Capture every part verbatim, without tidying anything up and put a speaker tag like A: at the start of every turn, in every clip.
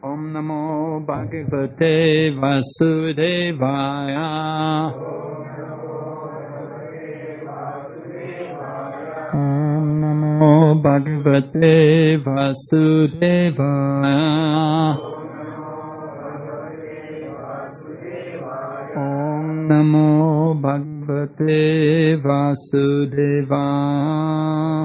A: Om Namo Bhagavate Vasudevaya. Om Namo Bhagavate Vasudevaya. Om Namo Bhagavate Vasudevaya.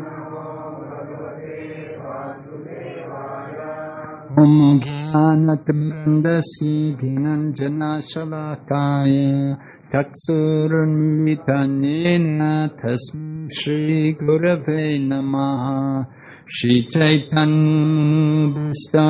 A: Om Jnanatamandasya Dhinanjana Shalakaya Taksurunmitanyena Tasmai Shri Gurave Namaha. Shri Chaitanya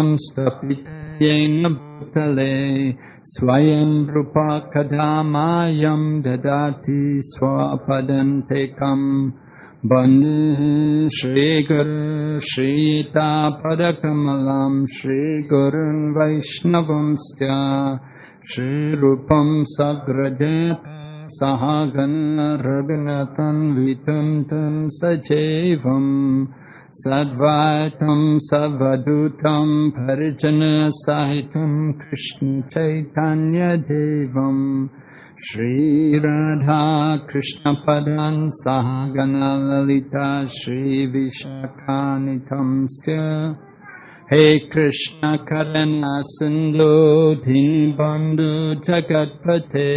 A: Stapitayena Bhutale Swayam Rupa Kadamayam Dadati Swapadantekam Bandhu Shri Guru Shri Tapadakamalam Shri Gurun Vaishnavamsya Shri Rupam Sagrajet Sahagana Raghunathan Vituntam Sajevam Sadvaitam Savadutam Parijana Sahitam Krishna Chaitanya Devam Shri Radha Krishna Padan Sahagana Lalita Shri Vishakanitamsya. Hey Krishna Karana Sindhu Dhinbandhu Jagatpate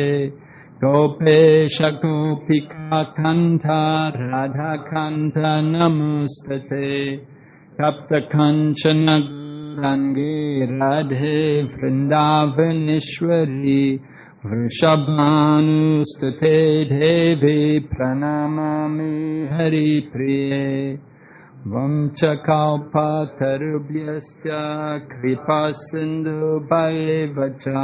A: Gopesha Gopika Kanta Radha Kanta Namustate Kapta Kanchana Rangi Radhe Vrindavaneshwari Vrishabhanustate Devi Pranamami Hari Priye Vamchakalpa Tarubhyasya Kripa Sindhu Bhaivacha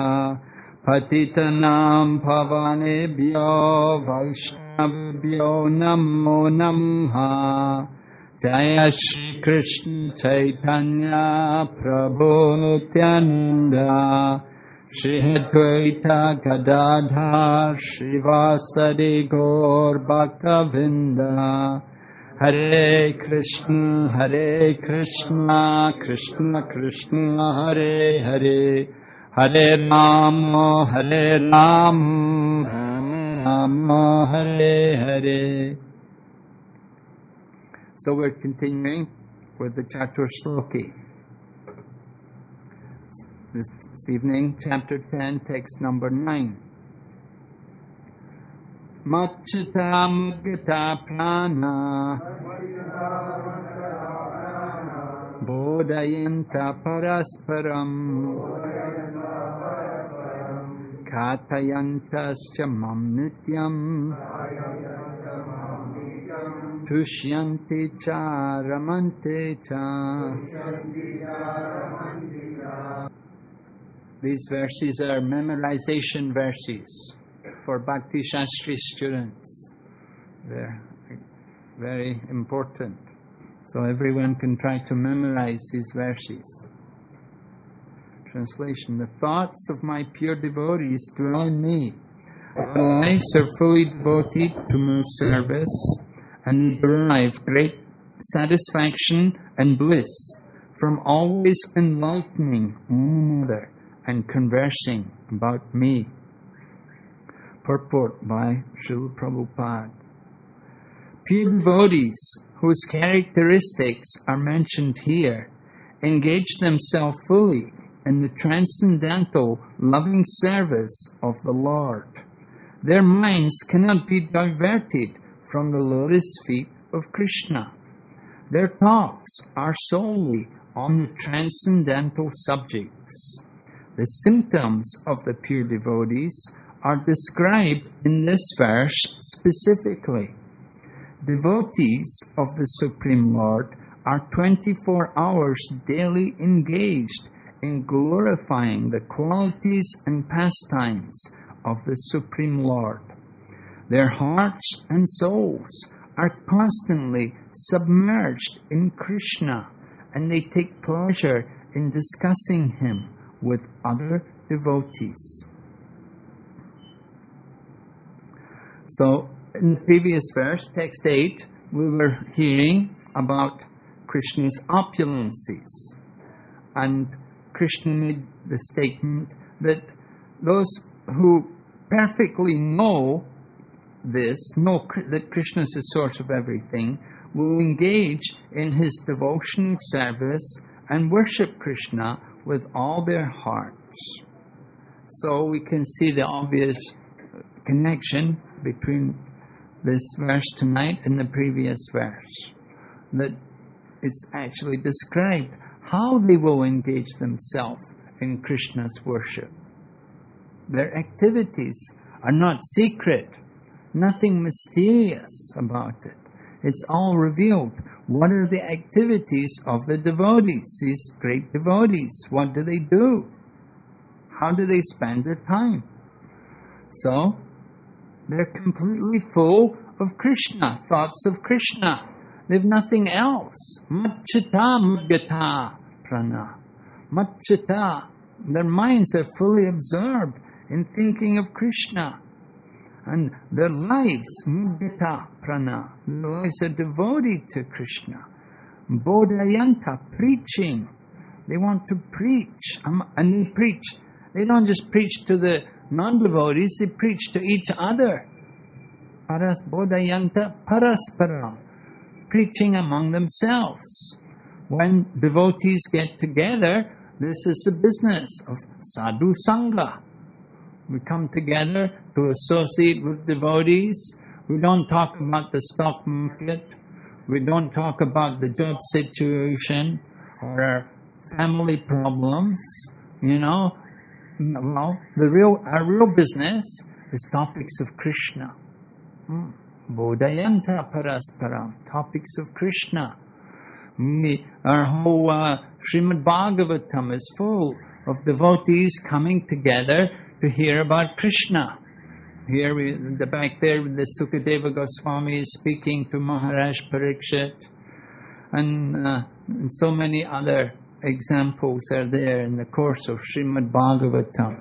A: Patitanam Pavanebhyo Vaishnavabhyo Namo Namaha. Jaya Shri Krishna Chaitanya Prabhu Nityananda Shri Advaita Gadadhar Shrivasadi Gaur Bhaktavinda. Hare Krishna Hare Krishna Krishna Krishna Hare Hare Hare Rama Hare Rama Rama Rama Hare Hare. So we're continuing with the Chatur Shloki. This evening, chapter ten, text number nine. Machita Mugata Prana Bodhayanta Parasparam Katayantascha Mam Nityam Tushyanti Cha Ramante Cha. These verses are memorization verses for Bhakti Shastri students. They're very important. So everyone can try to memorize these verses. Translation: the thoughts of my pure devotees dwell in me. Their lives are fully devoted to my service and derive great satisfaction and bliss from always enlightening one another and conversing about me. Purport by Srila Prabhupada. Pure devotees, whose characteristics are mentioned here, engage themselves fully in the transcendental loving service of the Lord. Their minds cannot be diverted from the lotus feet of Krishna. Their thoughts are solely on the transcendental subjects. The symptoms of the pure devotees are described in this verse specifically. Devotees of the Supreme Lord are twenty-four hours daily engaged in glorifying the qualities and pastimes of the Supreme Lord. Their hearts and souls are constantly submerged in Krishna, and they take pleasure in discussing Him with other devotees. So, in the previous verse, text eight, we were hearing about Krishna's opulences. And Krishna made the statement that those who perfectly know this, know that Krishna is the source of everything, will engage in his devotional service and worship Krishna with all their hearts. So we can see the obvious connection between this verse tonight and the previous verse, that it's actually described how they will engage themselves in Krishna's worship. Their activities are not secret, nothing mysterious about it. It's all revealed. What are the activities of the devotees, these great devotees? What do they do? How do they spend their time? So, they're completely full of Krishna, thoughts of Krishna. They've nothing else. Matchita mudgata prana. Matchita. Their minds are fully absorbed in thinking of Krishna. And their lives, mudgata prana, their lives are devoted to Krishna. Bodhayanta, preaching. They want to preach. And they preach. They don't just preach to the non-devotees, they preach to each other. Paras bodhayanta paraspara, preaching among themselves. When devotees get together, this is the business of sadhu sangha. We come together to associate with devotees. We don't talk about the stock market. We don't talk about the job situation or our family problems. You know, well, the real our real business is topics of Krishna. Hmm. Bodhayanta parasparam, topics of Krishna. We, our whole uh, Srimad Bhagavatam is full of devotees coming together to hear about Krishna. Here, we, the back there, the Sukadeva Goswami is speaking to Maharaj Parikshit, and, uh, and so many other examples are there in the course of Srimad Bhagavatam.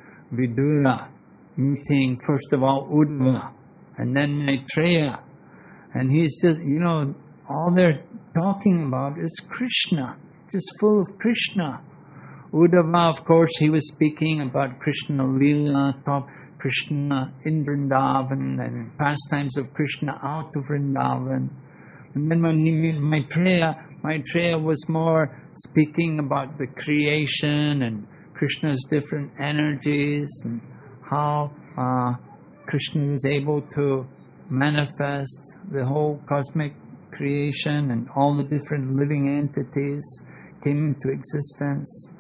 A: Vidura meeting first of all Uddhava, and then Maitreya, and he says, you know, all they're talking about is Krishna, just full of Krishna. Uddhava, of course, he was speaking about Krishna Lila, talk Krishna in Vrindavan, and pastimes of Krishna out of Vrindavan. And then when he met Maitreya, Maitreya was more speaking about the creation and Krishna's different energies and how uh, Krishna was able to manifest the whole cosmic creation and all the different living entities came into existence.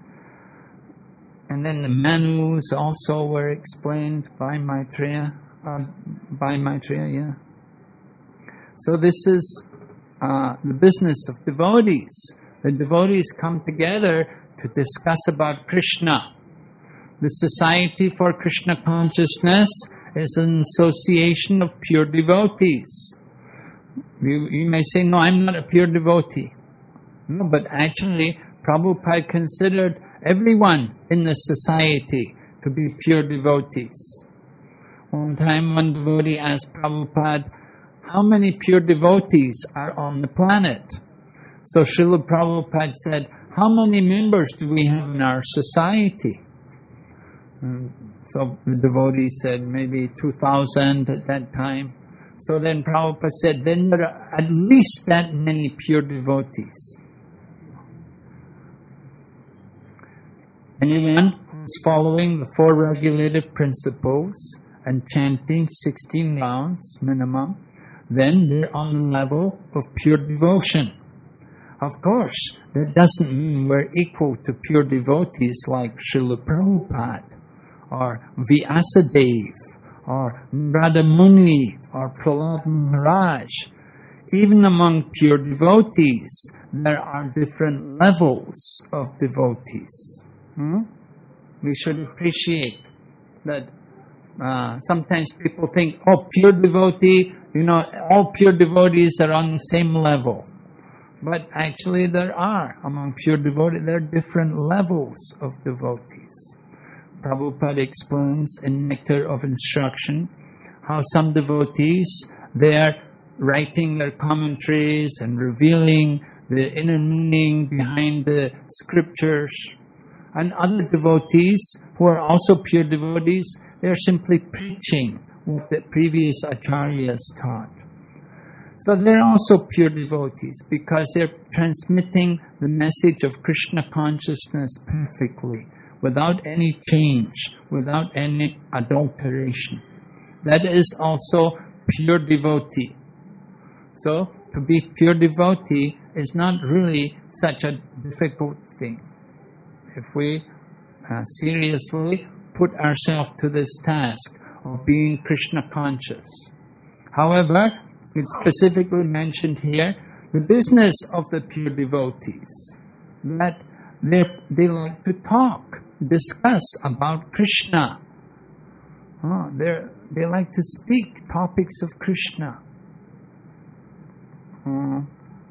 A: And then the Manus also were explained by Maitreya, uh, by Maitreya, yeah. So this is uh, the business of devotees. The devotees come together to discuss about Krishna. The Society for Krishna Consciousness is an association of pure devotees. You, you may say, no, I'm not a pure devotee. No, but actually, Prabhupada considered everyone in the society to be pure devotees. One time, one devotee asked Prabhupada, how many pure devotees are on the planet? So Srila Prabhupada said, how many members do we have in our society? And so the devotee said maybe two thousand at that time. So then Prabhupada said, then there are at least that many pure devotees. Anyone who's following the four regulative principles and chanting sixteen rounds minimum, then they're on the level of pure devotion. Of course, that doesn't mean we're equal to pure devotees like Srila Prabhupada or Vyasadeva or Narada Muni or Prahlad Maharaj. Even among pure devotees, there are different levels of devotees. Hmm? We should appreciate that. Uh, sometimes people think, oh, pure devotee, you know, all pure devotees are on the same level. But actually there are, among pure devotees, there are different levels of devotees. Prabhupada explains in Nectar of Instruction how some devotees, they are writing their commentaries and revealing the inner meaning behind the scriptures. And other devotees who are also pure devotees, they're simply preaching what the previous acharyas taught. So they're also pure devotees because they're transmitting the message of Krishna consciousness perfectly, without any change, without any adulteration. That is also pure devotee. So to be pure devotee is not really such a difficult thing. If we uh, seriously put ourselves to this task of being Krishna conscious. However, it's specifically mentioned here, the business of the pure devotees, that they they like to talk, discuss about Krishna. Oh, they they like to speak topics of Krishna. Oh.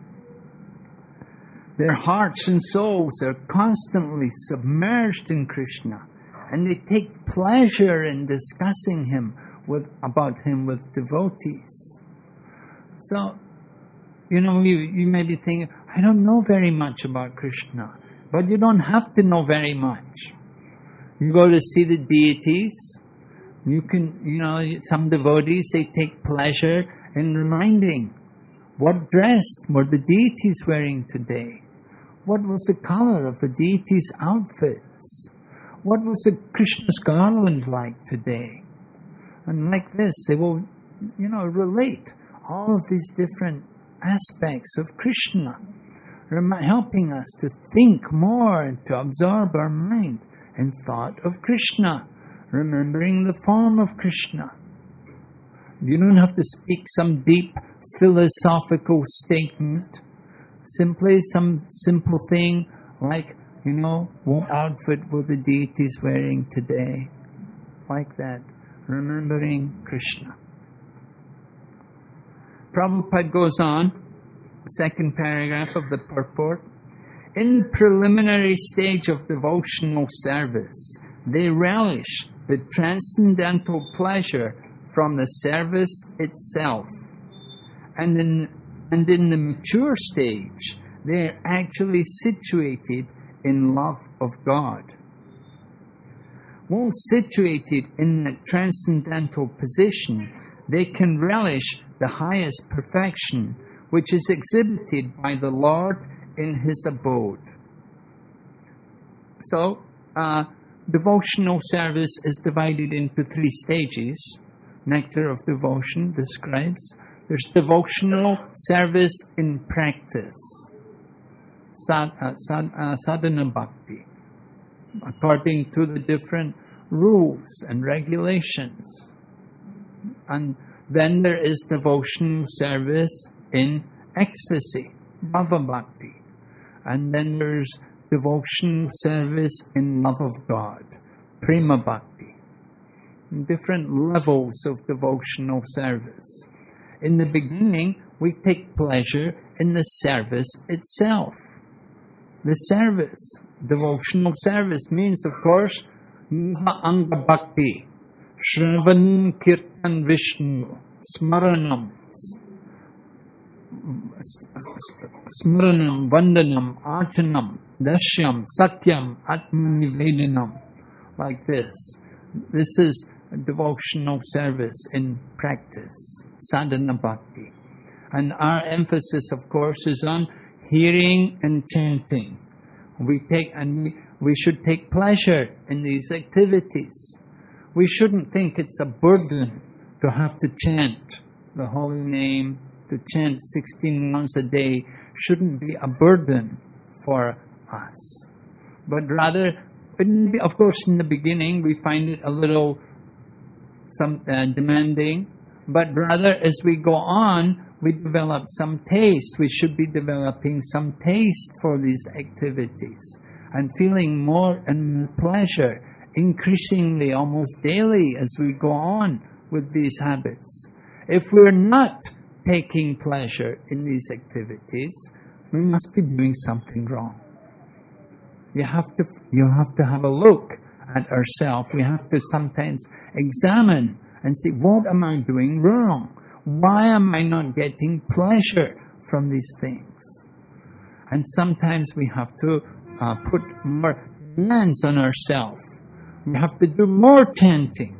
A: Their hearts and souls are constantly submerged in Krishna, and they take pleasure in discussing him with about him with devotees. So, you know, you, you may be thinking, I don't know very much about Krishna. But you don't have to know very much. You go to see the deities, you can, you know, some devotees, they take pleasure in reminding what dress were the deities wearing today? What was the color of the deities' outfits? What was the Krishna's garland like today? And like this, they will, you know, relate all of these different aspects of Krishna, helping us to think more and to absorb our mind in thought of Krishna, remembering the form of Krishna. You don't have to speak some deep philosophical statement, simply some simple thing like, you know, what outfit were the deities wearing today? Like that, remembering Krishna. Prabhupada goes on, second paragraph of the purport. In the preliminary stage of devotional service, they relish the transcendental pleasure from the service itself. And in, and in the mature stage, they are actually situated in love of God. Once situated in the transcendental position, they can relish the highest perfection, which is exhibited by the Lord in His abode. So, uh, devotional service is divided into three stages. Nectar of Devotion describes. There's devotional service in practice, sad, uh, sad, uh, sadhana bhakti, according to the different rules and regulations. And then there is devotional service in ecstasy, bhava bhakti. And then there's devotional service in love of God, prema bhakti. Different levels of devotional service. In the beginning, we take pleasure in the service itself. The service, devotional service means, of course, Maha Anga Bhakti, Shravan Kirtan Vishnu, Smaranam, Smaranam, Vandanam, Archanam, Dashyam, Satyam, Atmanivedanam, like this. This is devotional service in practice, sadhana bhakti. And our emphasis, of course, is on hearing and chanting. We take and we, we should take pleasure in these activities. We shouldn't think it's a burden to have to chant the holy name, to chant sixteen rounds a day. Shouldn't be a burden for us. But rather, of course, in the beginning, we find it a little some uh, demanding, but rather as we go on, we develop some taste. We should be developing some taste for these activities and feeling more and more pleasure, increasingly, almost daily, as we go on with these habits. If we're not taking pleasure in these activities, we must be doing something wrong. You have to, you have to have a look at ourselves. We have to sometimes examine and see, what am I doing wrong? Why am I not getting pleasure from these things? And sometimes we have to uh, put more demands on ourselves. We have to do more chanting.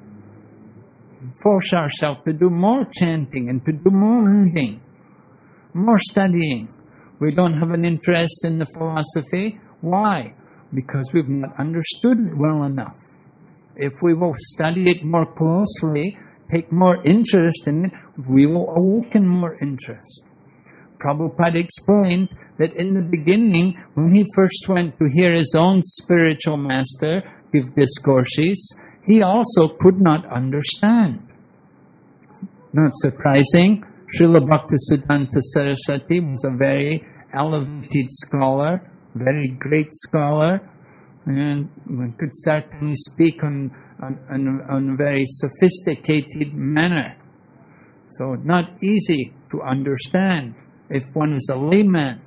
A: Force ourselves to do more chanting and to do more reading, more studying. We don't have an interest in the philosophy. Why? Because we've not understood it well enough. If we will study it more closely, take more interest in it, we will awaken more interest. Prabhupada explained that in the beginning, when he first went to hear his own spiritual master give discourses, he also could not understand. Not surprising, Srila Bhaktisiddhanta Saraswati was a very elevated scholar, very great scholar, and one could certainly speak on, on, on, on a very sophisticated manner. So not easy to understand if one is a layman.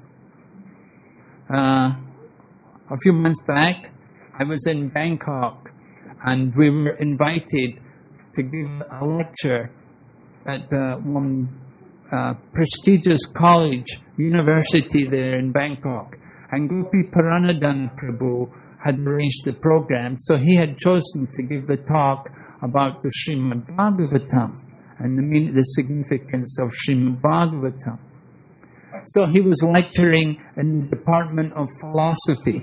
A: Uh, a few months back, I was in Bangkok, and we were invited to give a lecture at uh, one uh, prestigious college, university there in Bangkok. And Gopi Paranadhan Prabhu had arranged the program, so he had chosen to give the talk about the Srimad Bhagavatam and the, meaning, the significance of Srimad Bhagavatam. So he was lecturing in the Department of Philosophy.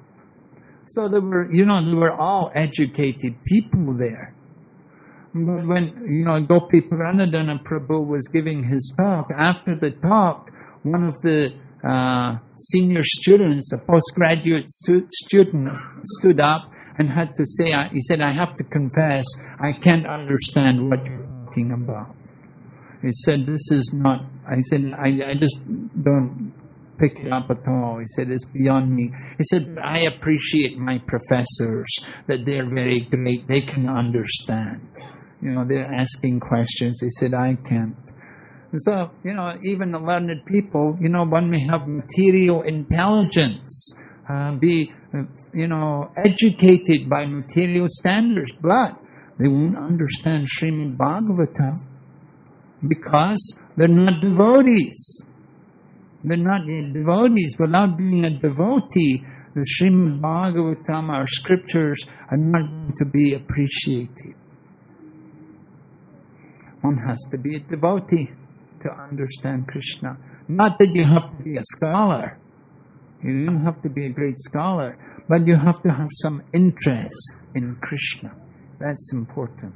A: So there were, you know, there were all educated people there. But when, you know, Gopi Paranadhana Prabhu was giving his talk, after the talk, one of the uh, senior students, a postgraduate stu- student, stood up and had to say, uh, he said, I have to confess, I can't understand what you're talking about. He said, this is not, I said, I, I just don't pick it up at all. He said, it's beyond me. He said, I appreciate my professors, that they're very great, they can understand. You know, they're asking questions. He said, I can't. So, you know, even the learned people, you know, one may have material intelligence, uh, be, uh, you know, educated by material standards, but they won't understand Srimad Bhagavatam because they're not devotees. They're not devotees. Without being a devotee, the Srimad Bhagavatam, our scriptures, are not going to be appreciated. One has to be a devotee to understand Krishna. Not that you have to be a scholar. You don't have to be a great scholar. But you have to have some interest in Krishna. That's important.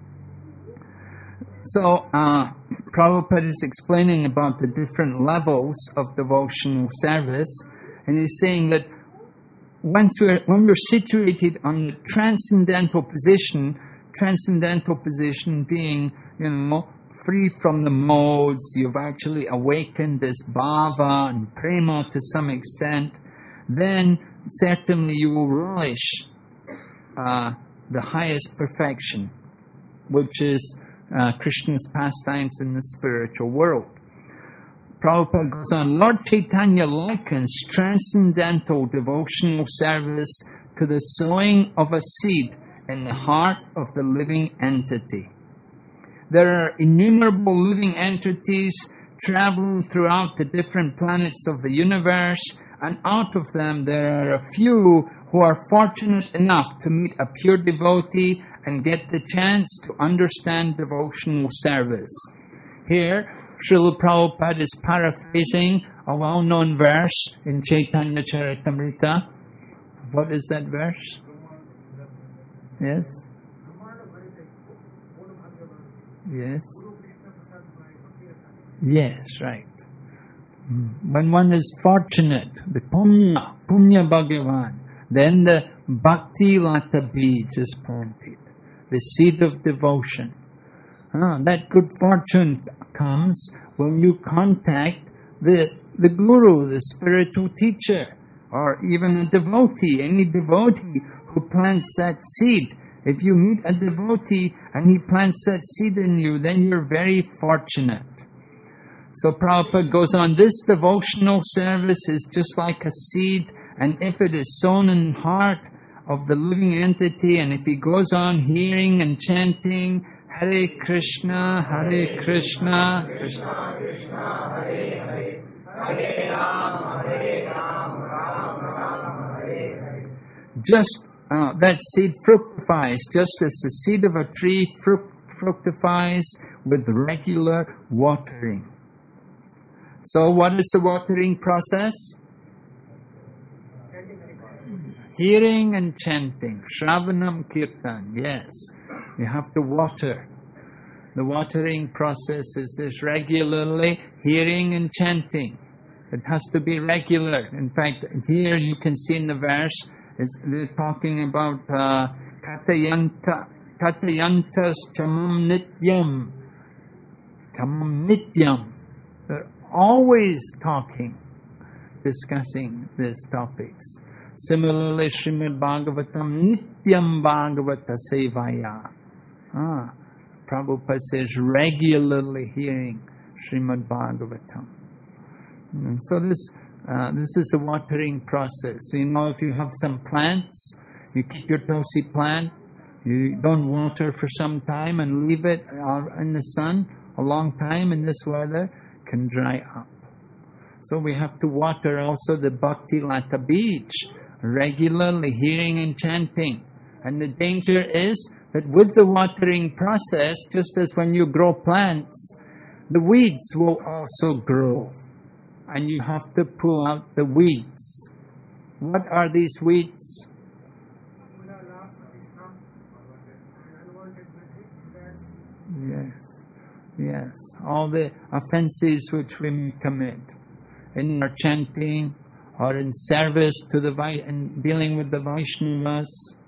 A: So, uh, Prabhupada is explaining about the different levels of devotional service. And he's saying that once we're, when we're situated on the transcendental position, transcendental position being, you know, free from the modes, you've actually awakened this bhava and prema to some extent, then certainly you will relish uh, the highest perfection, which is uh, Krishna's pastimes in the spiritual world. Prabhupada goes on, Lord Chaitanya likens transcendental devotional service to the sowing of a seed in the heart of the living entity. There are innumerable living entities traveling throughout the different planets of the universe, and out of them there are a few who are fortunate enough to meet a pure devotee and get the chance to understand devotional service. Here, Srila Prabhupada is paraphrasing a well-known verse in Chaitanya Charitamrita. What is that verse? Yes? Yes. Yes, right. When one is fortunate, the punya, punya bhagavan, then the bhakti lata bij is planted, the seed of devotion. Ah, that good fortune comes when you contact the, the guru, the spiritual teacher, or even a devotee, any devotee who plants that seed. If you meet a devotee and he plants that seed in you, then you're very fortunate. So Prabhupada goes on, this devotional service is just like a seed, and if it is sown in the heart of the living entity, and if he goes on hearing and chanting, Hare Krishna, Hare Krishna, Krishna Krishna, Hare Hare, Hare Ram, Hare Ram, Ram Ram, Hare Hare. just uh, that seed fructifies, just as the seed of a tree fruct, fructifies with regular watering. So what is the watering process? Hearing and chanting. Shravanam Kirtan, yes. You have to water. The watering process is this regularly hearing and chanting. It has to be regular. In fact, here you can see in the verse, it's, they're talking about uh, Katayanta, Katayantas Chamam Nityam. Chamam Nityam. They're always talking, discussing these topics. Similarly, Srimad Bhagavatam, Nityam Bhagavata Sevaya. Ah, Prabhupada says regularly hearing Srimad Bhagavatam. And so this uh, this is a watering process. So, you know, if you have some plants, you keep your tulsi plant, you don't water for some time and leave it in the sun a long time in this weather, can dry up. So we have to water also the Bhakti Lata Beach, regularly hearing and chanting. And the danger is that with the watering process, just as when you grow plants, the weeds will also grow. And you have to pull out the weeds. What are these weeds? Yes, yes. All the offenses which we may commit in our chanting or in service to the in dealing with the Vaishnavas.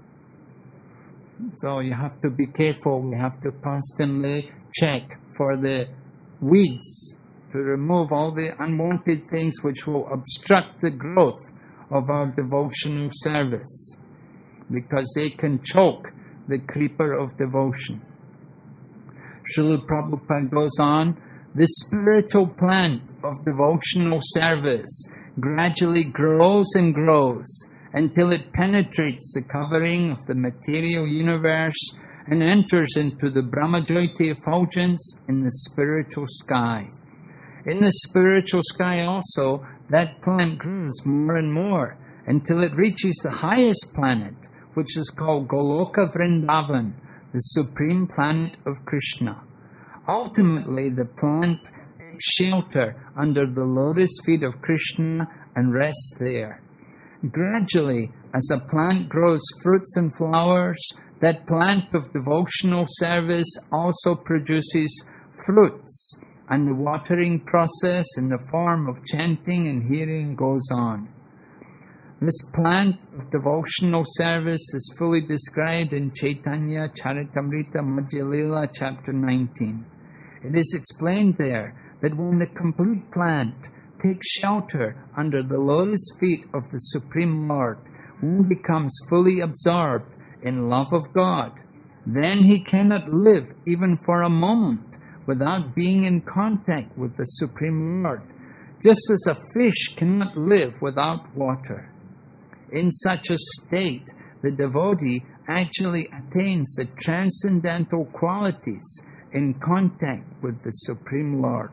A: So you have to be careful. We have to constantly check for the weeds, to remove all the unwanted things which will obstruct the growth of our devotional service, because they can choke the creeper of devotion. Srila Prabhupada goes on, the spiritual plant of devotional service gradually grows and grows until it penetrates the covering of the material universe and enters into the Brahmajyoti effulgence in the spiritual sky. In the spiritual sky also, that plant grows more and more until it reaches the highest planet, which is called Goloka Vrindavan, the supreme planet of Krishna. Ultimately, the plant takes shelter under the lotus feet of Krishna and rests there. Gradually, as a plant grows fruits and flowers, that plant of devotional service also produces fruits, and the watering process in the form of chanting and hearing goes on. This plant of devotional service is fully described in Chaitanya Charitamrita Madhya Lila chapter nineteen. It is explained there that when the complete plant takes shelter under the lotus feet of the Supreme Lord, one becomes fully absorbed in love of God. Then he cannot live even for a moment without being in contact with the Supreme Lord, just as a fish cannot live without water. In such a state, the devotee actually attains the transcendental qualities in contact with the Supreme Lord.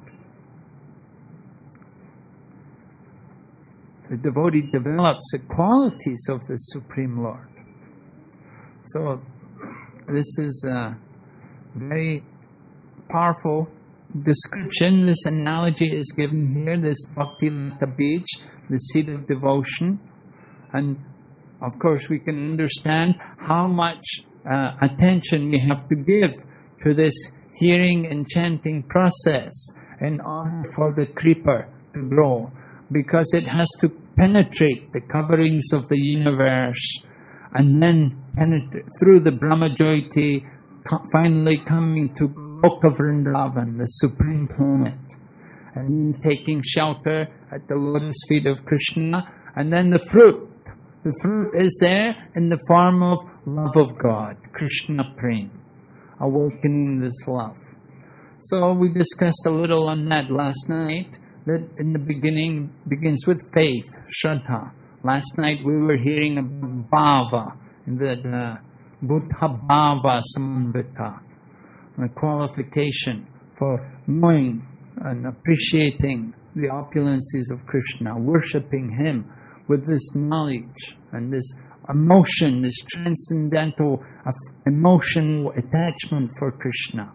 A: The devotee develops the qualities of the Supreme Lord. So, this is a very powerful description. This analogy is given here, this Bhakti Lata Beach, the seed of devotion. And of course we can understand how much uh, attention we have to give to this hearing and chanting process in order for the creeper to grow, because it has to penetrate the coverings of the universe and then penetrate through the Brahmajyoti, finally coming to Goloka Vrindavan, the supreme planet, and then taking shelter at the lotus feet of Krishna, and then the fruit. The fruit is there in the form of love of God, Krishna Prem, awakening this love. So we discussed a little on that last night, that in the beginning begins with faith, Shraddha. Last night we were hearing about Bhava, the uh, Buddha Bhava Samvita, a qualification for knowing and appreciating the opulences of Krishna, worshipping Him with this knowledge and this emotion, this transcendental uh, emotional attachment for Krishna.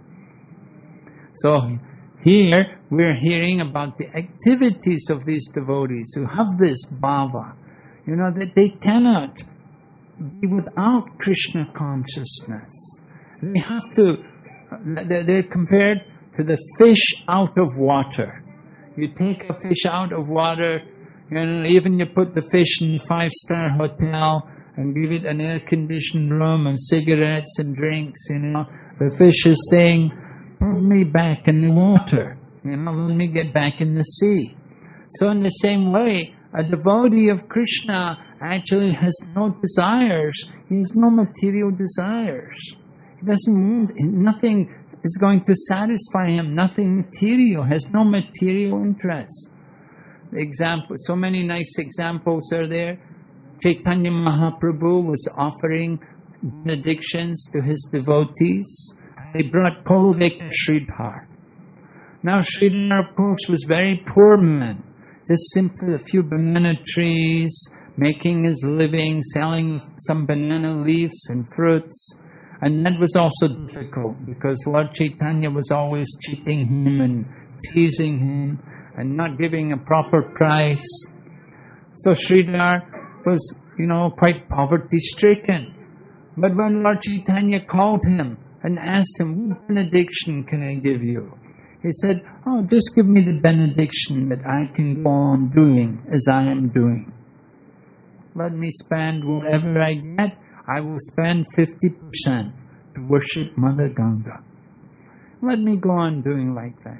A: So here we're hearing about the activities of these devotees who have this bhava, you know, that they cannot be without Krishna consciousness. They have to, they're compared to the fish out of water. You take a fish out of water, you know, even you put the fish in a five-star hotel and give it an air-conditioned room and cigarettes and drinks, you know, the fish is saying, put me back in the water, you know, let me get back in the sea. So in the same way, a devotee of Krishna actually has no desires. He has no material desires. He doesn't want, nothing is going to satisfy him. Nothing material, has no material interest. Example, so many nice examples are there. Chaitanya Mahaprabhu was offering benedictions to his devotees. They brought Pulvika Sridhar. Now Sridhar, of course, was very poor man. Just simply a few banana trees, making his living, selling some banana leaves and fruits. And that was also difficult because Lord Chaitanya was always cheating him and teasing him and not giving a proper price. So Sridhar was, you know, quite poverty-stricken. But when Lord Chaitanya called him and asked him, what benediction can I give you? He said, oh, just give me the benediction that I can go on doing as I am doing. Let me spend whatever I get, I will spend fifty percent to worship Mother Ganga. Let me go on doing like that.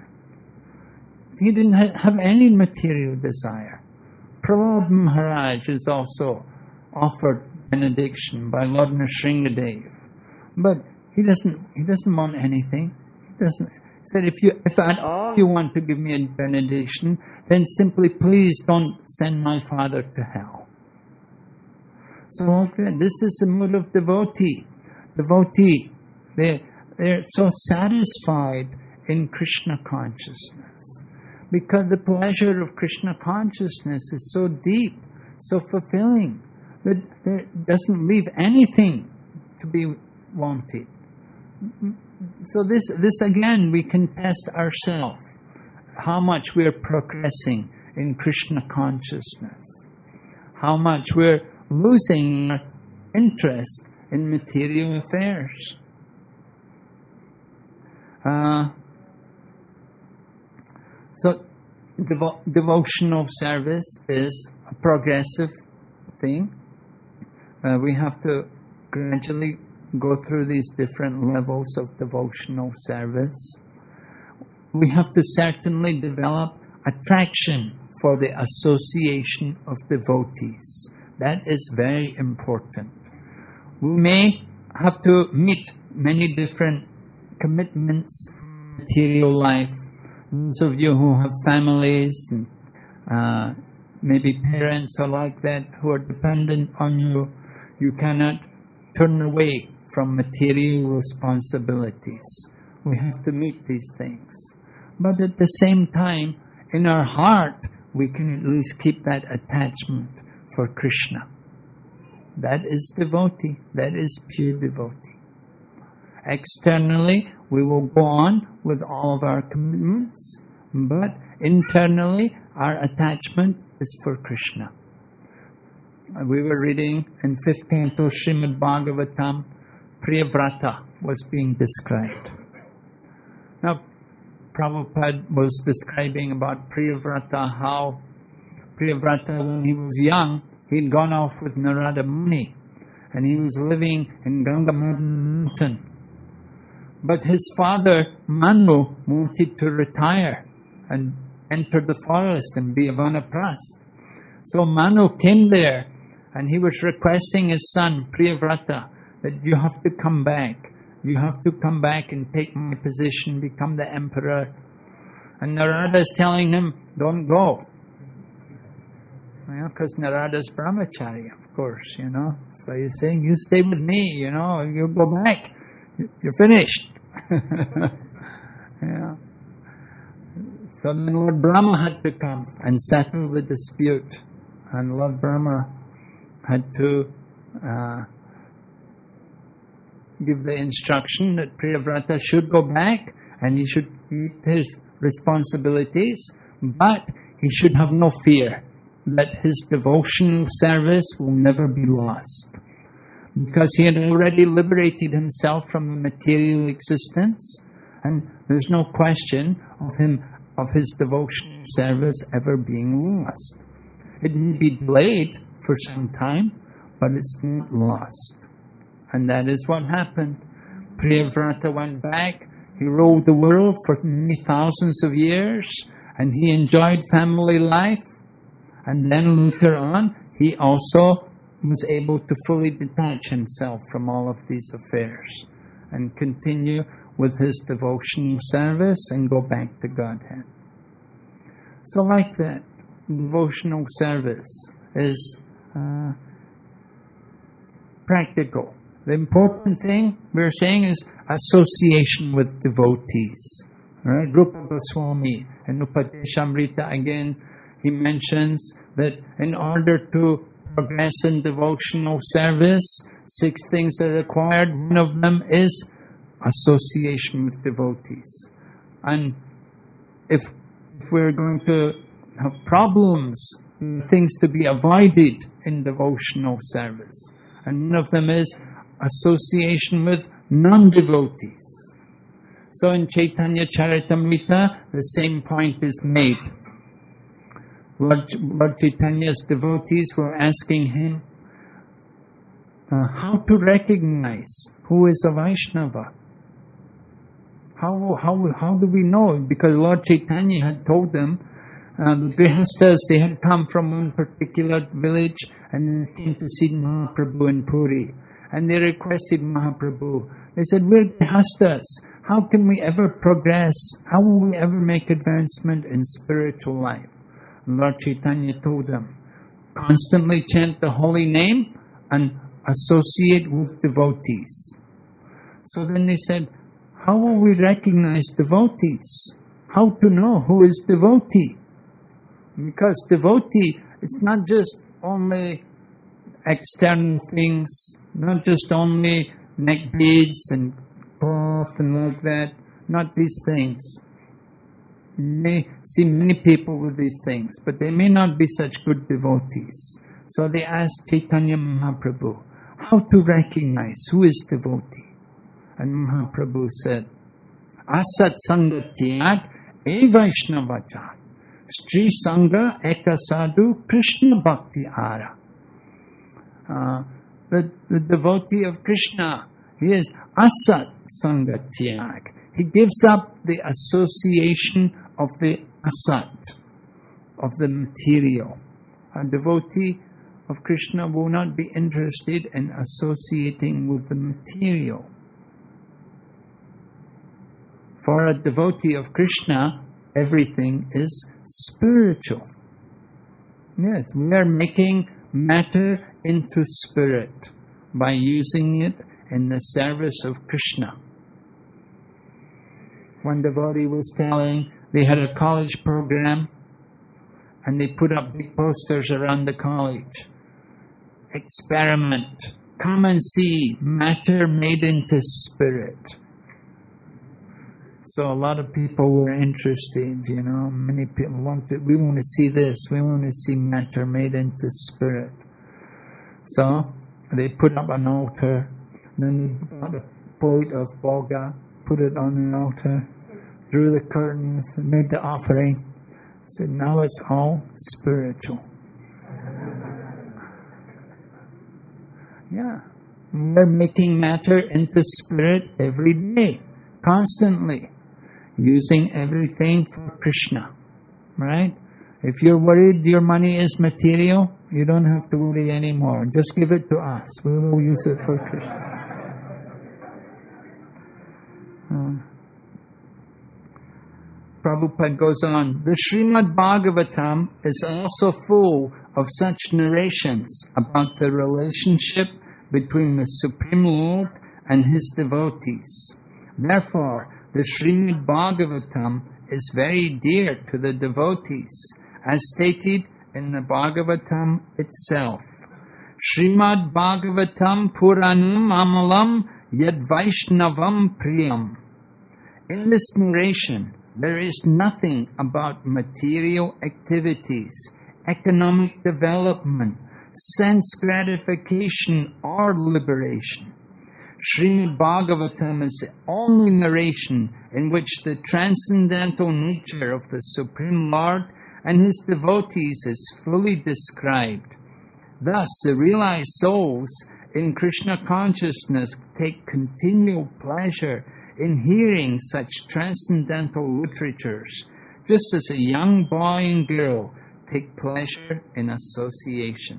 A: He didn't ha- have any material desire. Prahlad Maharaj is also offered benediction by Lord Nrsingadev. But he doesn't he doesn't want anything. He doesn't He said, if you if at all you want to give me a benediction, then simply please don't send my father to hell. So okay, this is the mood of devotee. Devotee, they they're so satisfied in Krishna consciousness. Because the pleasure of Krishna consciousness is so deep, so fulfilling, that it doesn't leave anything to be wanted. So this, this again, we can test ourselves how much we're progressing in Krishna consciousness, how much we're losing our interest in material affairs. Uh, so, devo- devotional service is a progressive thing. Uh, we have to gradually go through these different levels of devotional service. We have to certainly develop attraction for the association of devotees. That is very important. We may have to meet many different commitments, material life. Those of you who have families and uh, maybe parents or like that who are dependent on you, you cannot turn away from material responsibilities. We have to meet these things. But at the same time, in our heart, we can at least keep that attachment for Krishna. That is devotee. That is pure devotee. Externally, we will go on with all of our commitments, but internally, our attachment is for Krishna. We were reading in fifth canto Srimad Bhagavatam, Priyavrata was being described. Now, Prabhupada was describing about Priyavrata, how Priyavrata, when he was young, he'd gone off with Narada Muni, and he was living in Gangamati Mountain. But his father, Manu, wanted to retire and enter the forest and be a Vanaprastha. So Manu came there, and he was requesting his son, Priyavrata, that you have to come back. You have to come back and take my position, become the emperor. And Narada is telling him, don't go. Well, because Narada's brahmachari, of course, you know. So he's saying, you stay with me, you know, you go back. You're finished. Yeah. So then Lord Brahma had to come and settle the dispute. And Lord Brahma had to uh, give the instruction that Priyavrata should go back and he should meet his responsibilities, but he should have no fear that his devotional service will never be lost. Because he had already liberated himself from the material existence, and there's no question of him, of his devotional service ever being lost. It may be delayed for some time, but it's not lost. And that is what happened. Priyavrata went back, he ruled the world for many thousands of years, and he enjoyed family life, and then later on, he also was able to fully detach himself from all of these affairs and continue with his devotional service and go back to Godhead. So like that, devotional service is uh, practical. The important thing we're saying is association with devotees. Right? Rupa Goswami in Upadeshamrita again, he mentions that in order to progress in devotional service, six things are required. One of them is association with devotees. And if, if we're going to have problems, things to be avoided in devotional service, and one of them is association with non-devotees. So in Chaitanya Charitamrita, the same point is made. Lord, Lord Chaitanya's devotees were asking him uh, how to recognize who is a Vaishnava. How, how, how do we know? Because Lord Chaitanya had told them, uh, the Grihastas, they had come from one particular village and came to see Mahaprabhu in Puri. And they requested Mahaprabhu. They said, we're Grihastas. How can we ever progress? How will we ever make advancement in spiritual life? Lord Chaitanya told them, constantly chant the holy name and associate with devotees. So then they said, how will we recognize devotees? How to know who is devotee? Because devotee, it's not just only external things, not just only neck beads and cloth and like that, not these things. You may see many people with these things, but they may not be such good devotees. So they asked Chaitanya Mahaprabhu, how to recognize who is devotee? And Mahaprabhu said, Asat Sangatyat E Vaishnavachat Sri Sangha Eka Sadhu Krishna Bhakti Ara. Uh, the, the devotee of Krishna, he is Asat Sangatyat. He gives up the association of the asat, of the material. A devotee of Krishna will not be interested in associating with the material. For a devotee of Krishna, everything is spiritual. Yes, we are making matter into spirit by using it in the service of Krishna. One devotee was telling, they had a college program and they put up big posters around the college. Experiment. Come and see matter made into spirit. So a lot of people were interested, you know, many people want to, we want to see this, we want to see matter made into spirit. So they put up an altar, then they got a plate of bhoga, put it on an altar, drew the curtains, and made the offering. Said, now it's all spiritual. Yeah, we're making matter into spirit every day, constantly, using everything for Krishna, right? If you're worried your money is material, you don't have to worry anymore. Just give it to us. We will use it for Krishna. Uh, Prabhupada goes on, the Srimad Bhagavatam is also full of such narrations about the relationship between the Supreme Lord and His devotees. Therefore, the Srimad Bhagavatam is very dear to the devotees, as stated in the Bhagavatam itself. Srimad Bhagavatam Puranam Amalam Yad Vaishnavam Priyam. In this narration, there is nothing about material activities, economic development, sense gratification, or liberation. Srimad Bhagavatam is the only narration in which the transcendental nature of the Supreme Lord and His devotees is fully described. Thus, the realized souls in Krishna consciousness take continual pleasure in hearing such transcendental literatures, just as a young boy and girl take pleasure in association.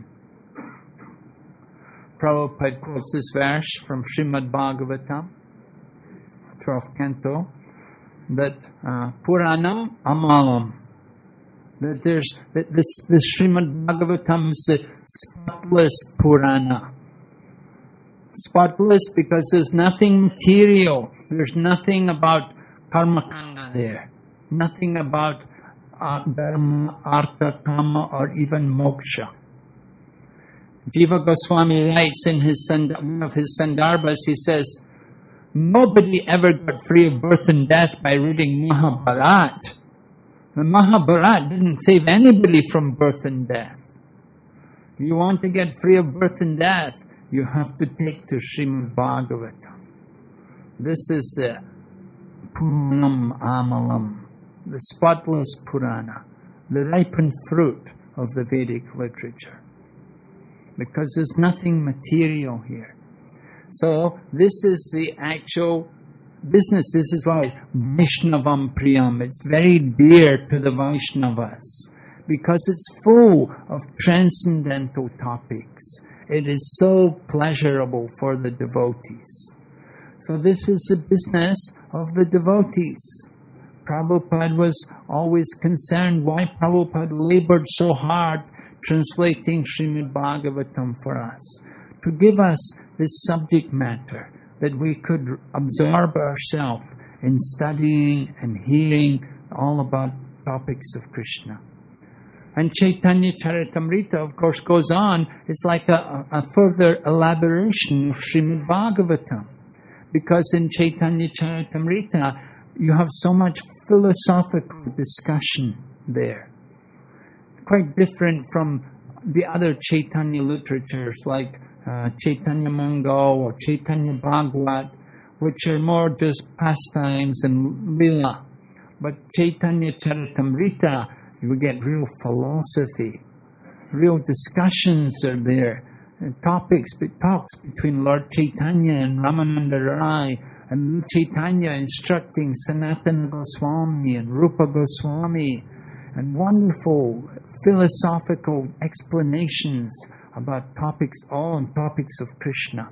A: Prabhupada quotes this verse from Srimad Bhagavatam, twelfth canto, that uh, Puranam Amalam, that there's that this this Srimad Bhagavatam is a spotless Purana. Spotless because there's nothing material, there's nothing about karmakanda there, nothing about uh, dharma, artha, kama, or even moksha. Jiva Goswami writes in his one of his Sandarbhas, he says, nobody ever got free of birth and death by reading Mahabharat. The Mahabharat didn't save anybody from birth and death. You want to get free of birth and death, you have to take to Srimad Bhagavatam. This is the Puranam Amalam, the spotless Purana, the ripened fruit of the Vedic literature. Because there's nothing material here. So this is the actual business. This is why Vaishnavam Priyam, it's very dear to the Vaishnavas, because it's full of transcendental topics. It is so pleasurable for the devotees. So this is the business of the devotees. Prabhupada was always concerned why Prabhupada labored so hard translating Srimad Bhagavatam for us, to give us this subject matter that we could absorb ourselves in studying and hearing all about topics of Krishna. And Chaitanya Charitamrita, of course, goes on. It's like a, a further elaboration of Srimad Bhagavatam, because in Chaitanya Charitamrita you have so much philosophical discussion there. Quite different from the other Chaitanya literatures like uh, Chaitanya Mangal or Chaitanya Bhagavat, which are more just pastimes and lila. But Chaitanya Charitamrita, you get real philosophy, real discussions are there, and topics, talks between Lord Chaitanya and Ramananda Rai, and Lord Chaitanya instructing Sanatana Goswami and Rupa Goswami, and wonderful philosophical explanations about topics, all on topics of Krishna.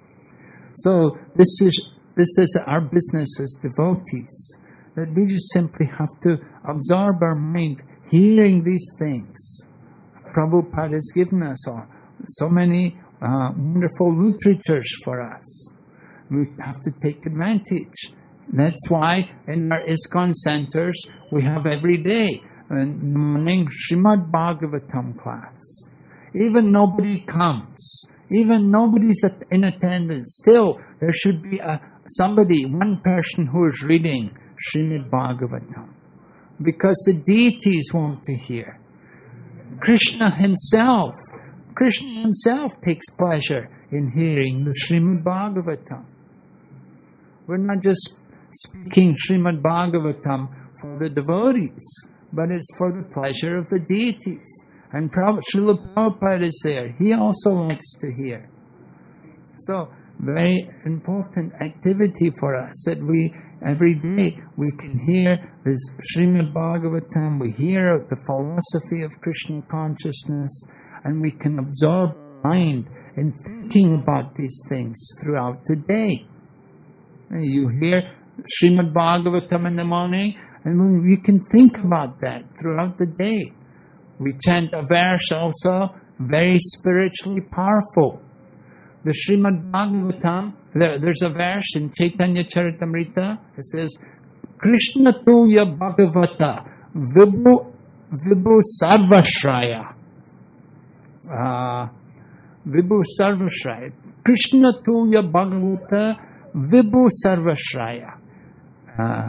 A: So this is this is our business as devotees, that we just simply have to absorb our mind hearing these things. Prabhupada has given us all, so many uh, wonderful literatures for us. We have to take advantage. That's why in our ISKCON centers we have every day in the morning Srimad Bhagavatam class. Even nobody comes, even nobody's at, in attendance, still there should be a, somebody, one person who is reading Srimad Bhagavatam, because the deities want to hear. Krishna himself, Krishna himself takes pleasure in hearing the Srimad Bhagavatam. We're not just speaking Srimad Bhagavatam for the devotees, but it's for the pleasure of the deities. And Srila Prabhupada is there. He also likes to hear. So, very important activity for us, that we, every day, we can hear this Srimad Bhagavatam, we hear the philosophy of Krishna consciousness, and we can absorb our mind in thinking about these things throughout the day. You hear Srimad Bhagavatam in the morning, and we can think about that throughout the day. We chant a verse also, very spiritually powerful. The Srimad Bhagavatam, there, there's a verse in Chaitanya Charitamrita, it says, Krishna Tuya Bhagavata Vibhu, Vibhu Sarvashraya. Uh, Vibhu Sarvashraya. Krishna Tuya Bhagavata Vibhu Sarvashraya. Uh,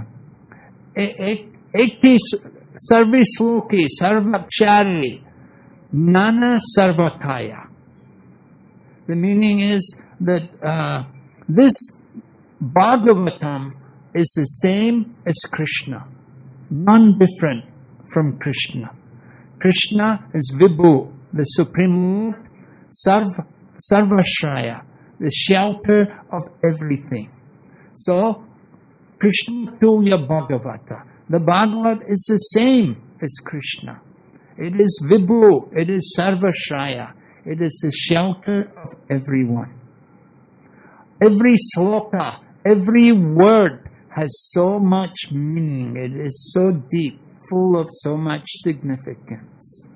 A: Eti Sarvisloki Sarvakshari Nana Sarvakaya. The meaning is that uh, this Bhagavatam is the same as Krishna, none different from Krishna. Krishna is Vibhu, the Supreme Lord, Sarv, Sarvashraya, the shelter of everything. So, Krishna Tuya Bhagavata. The Bhagavat is the same as Krishna. It is Vibhu, it is Sarvashraya, it is the shelter of everyone. Every sloka, every word has so much meaning. It is so deep, full of so much significance.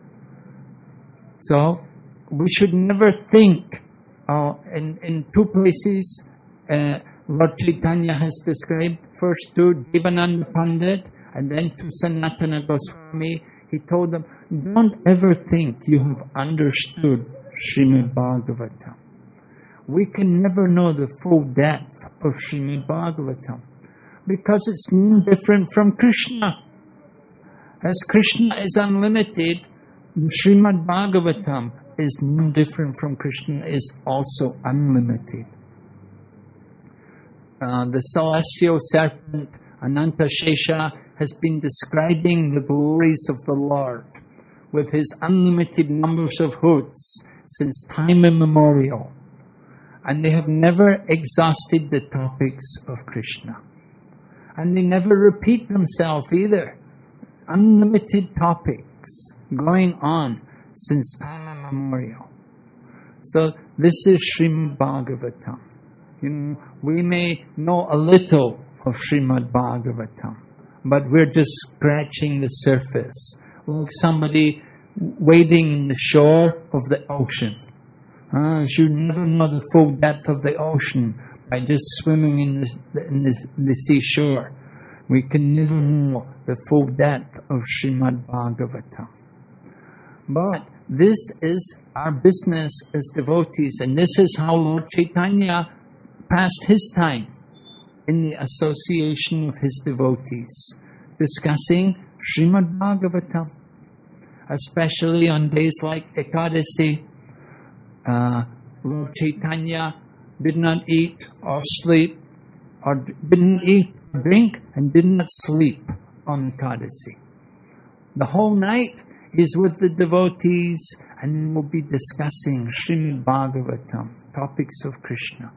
A: So, we should never think, uh, in, in two places, uh, Lord Chaitanya has described, first to Devananda Pandit and then to Sanatana Goswami. He told them, don't ever think you have understood Srimad Bhagavatam. We can never know the full depth of Srimad Bhagavatam because it's no different from Krishna. As Krishna is unlimited, the Srimad Bhagavatam is no different from Krishna, is also unlimited. Uh, the celestial serpent Ananta Shesha has been describing the glories of the Lord with his unlimited numbers of hoods since time immemorial. And they have never exhausted the topics of Krishna. And they never repeat themselves either. Unlimited topics going on since time immemorial. So this is Srimad Bhagavatam. You know, we may know a little of Srimad Bhagavatam, but we're just scratching the surface. Like somebody wading in the shore of the ocean. Uh, you never know the full depth of the ocean by just swimming in the, in the, the seashore. We can never know the full depth of Srimad Bhagavatam. But this is our business as devotees, and this is how Lord Chaitanya passed his time in the association of his devotees, discussing Srimad Bhagavatam, especially on days like Ekadasi. Uh, Lord Chaitanya did not eat or sleep, or didn't eat, drink, and did not sleep on Ekadasi. The whole night is with the devotees, and we'll be discussing Srimad Bhagavatam, topics of Krishna.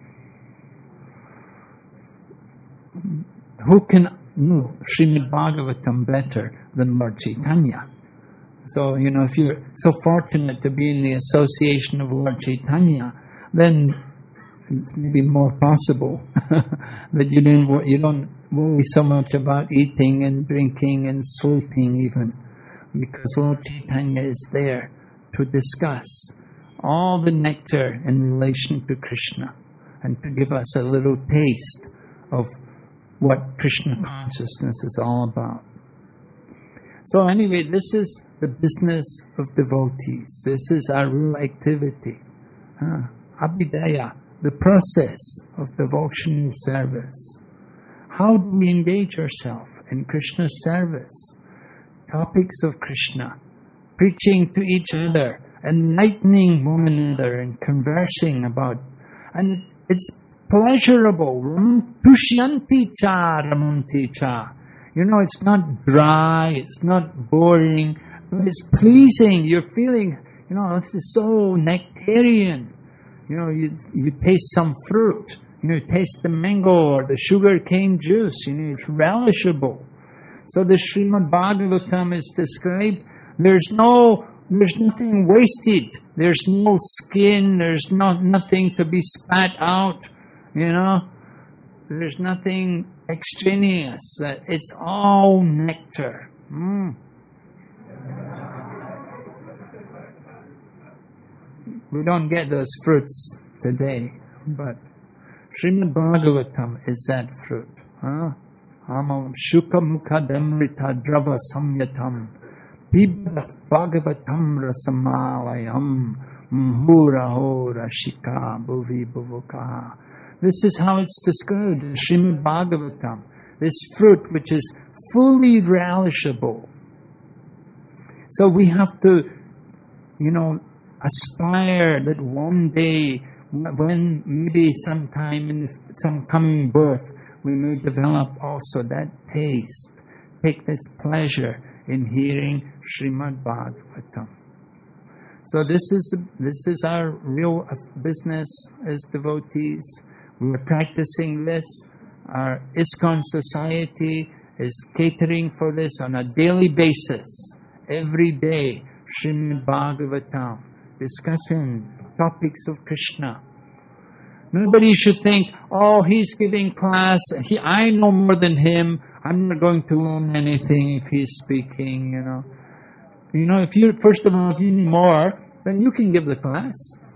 A: Who can know Srimad Bhagavatam better than Lord Chaitanya? So, you know, if you're so fortunate to be in the association of Lord Chaitanya, then it's maybe more possible that you don't, you don't worry so much about eating and drinking and sleeping even, because Lord Chaitanya is there to discuss all the nectar in relation to Krishna and to give us a little taste of what Krishna consciousness is all about. So anyway, this is the business of devotees. This is our real activity. Uh, Abhidaya, the process of devotional service. How do we engage ourselves in Krishna's service? Topics of Krishna, preaching to each other, enlightening one another and conversing about. And it's pleasurable. Tushyanti cha ramanti cha. You know, it's not dry, it's not boring, but it's pleasing. You're feeling, you know, this is so nectarian. You know, you you taste some fruit. You know, you taste the mango or the sugar cane juice. You know, it's relishable. So the Srimad Bhagavatam is described. There's no, there's nothing wasted. There's no skin. There's not nothing to be spat out. You know, there's nothing extraneous. It's all nectar. Mm. We don't get those fruits today, but Srimad Bhagavatam is that fruit. Huh? Amam Shuka Mukha Damrita Drava Samyatam Pibba Bhagavatam Rasamalayam Mhura Rashika Bhuvi Bhuvukaha. This is how it's described in Srimad Bhagavatam. This fruit which is fully relishable. So we have to, you know, aspire that one day, when maybe sometime in some coming birth, we may develop also that taste, take this pleasure in hearing Srimad Bhagavatam. So this is this is our real business as devotees. We are practicing this. Our ISKCON society is catering for this on a daily basis. Every day, Srimad Bhagavatam, discussing topics of Krishna. Nobody should think, oh, he's giving class, he, I know more than him, I'm not going to learn anything if he's speaking, you know. You know, if you, first of all, if you need more, then you can give the class.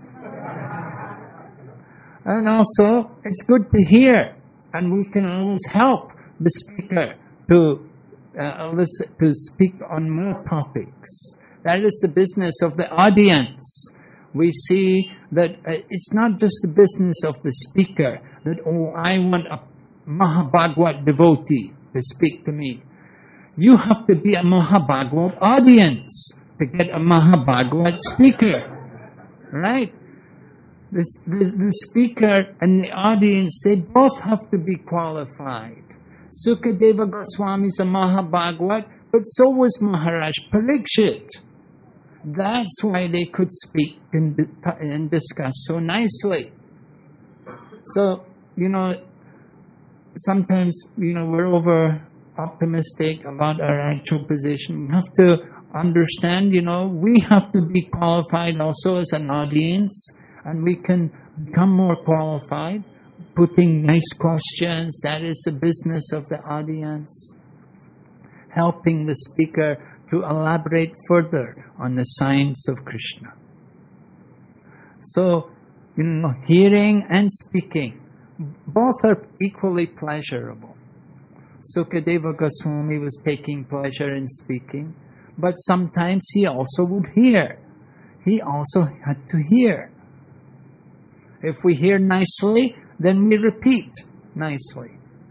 A: And also, it's good to hear, and we can always help the speaker to, uh, to speak on more topics. That is the business of the audience. We see that uh, it's not just the business of the speaker, that, oh, I want a Mahabhagavad devotee to speak to me. You have to be a Mahabhagavad audience to get a Mahabhagavad speaker. Right? The, the, the speaker and the audience, they both have to be qualified. Sukadeva Goswami is a Mahabhagavad, but so was Maharaj Parikshit. That's why they could speak and, and discuss so nicely. So, you know, sometimes, you know, we're over optimistic about our actual position. We have to understand, you know, we have to be qualified also as an audience, and we can become more qualified, putting nice questions. That is the business of the audience. Helping the speaker to elaborate further on the science of Krishna. So, you know, hearing and speaking, both are equally pleasurable. Sukadeva Goswami was taking pleasure in speaking, but sometimes he also would hear. He also had to hear. If we hear nicely, then we repeat nicely.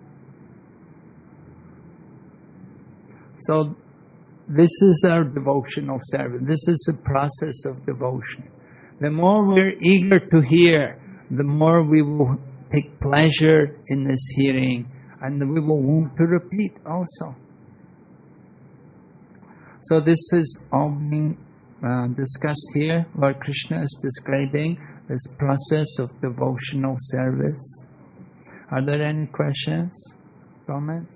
A: So, this is our devotional service. This is the process of devotion. The more we're eager to hear, the more we will take pleasure in this hearing, and we will want to repeat also. So this is all being uh, discussed here. Lord Krishna is describing this process of devotional service. Are there any questions, comments?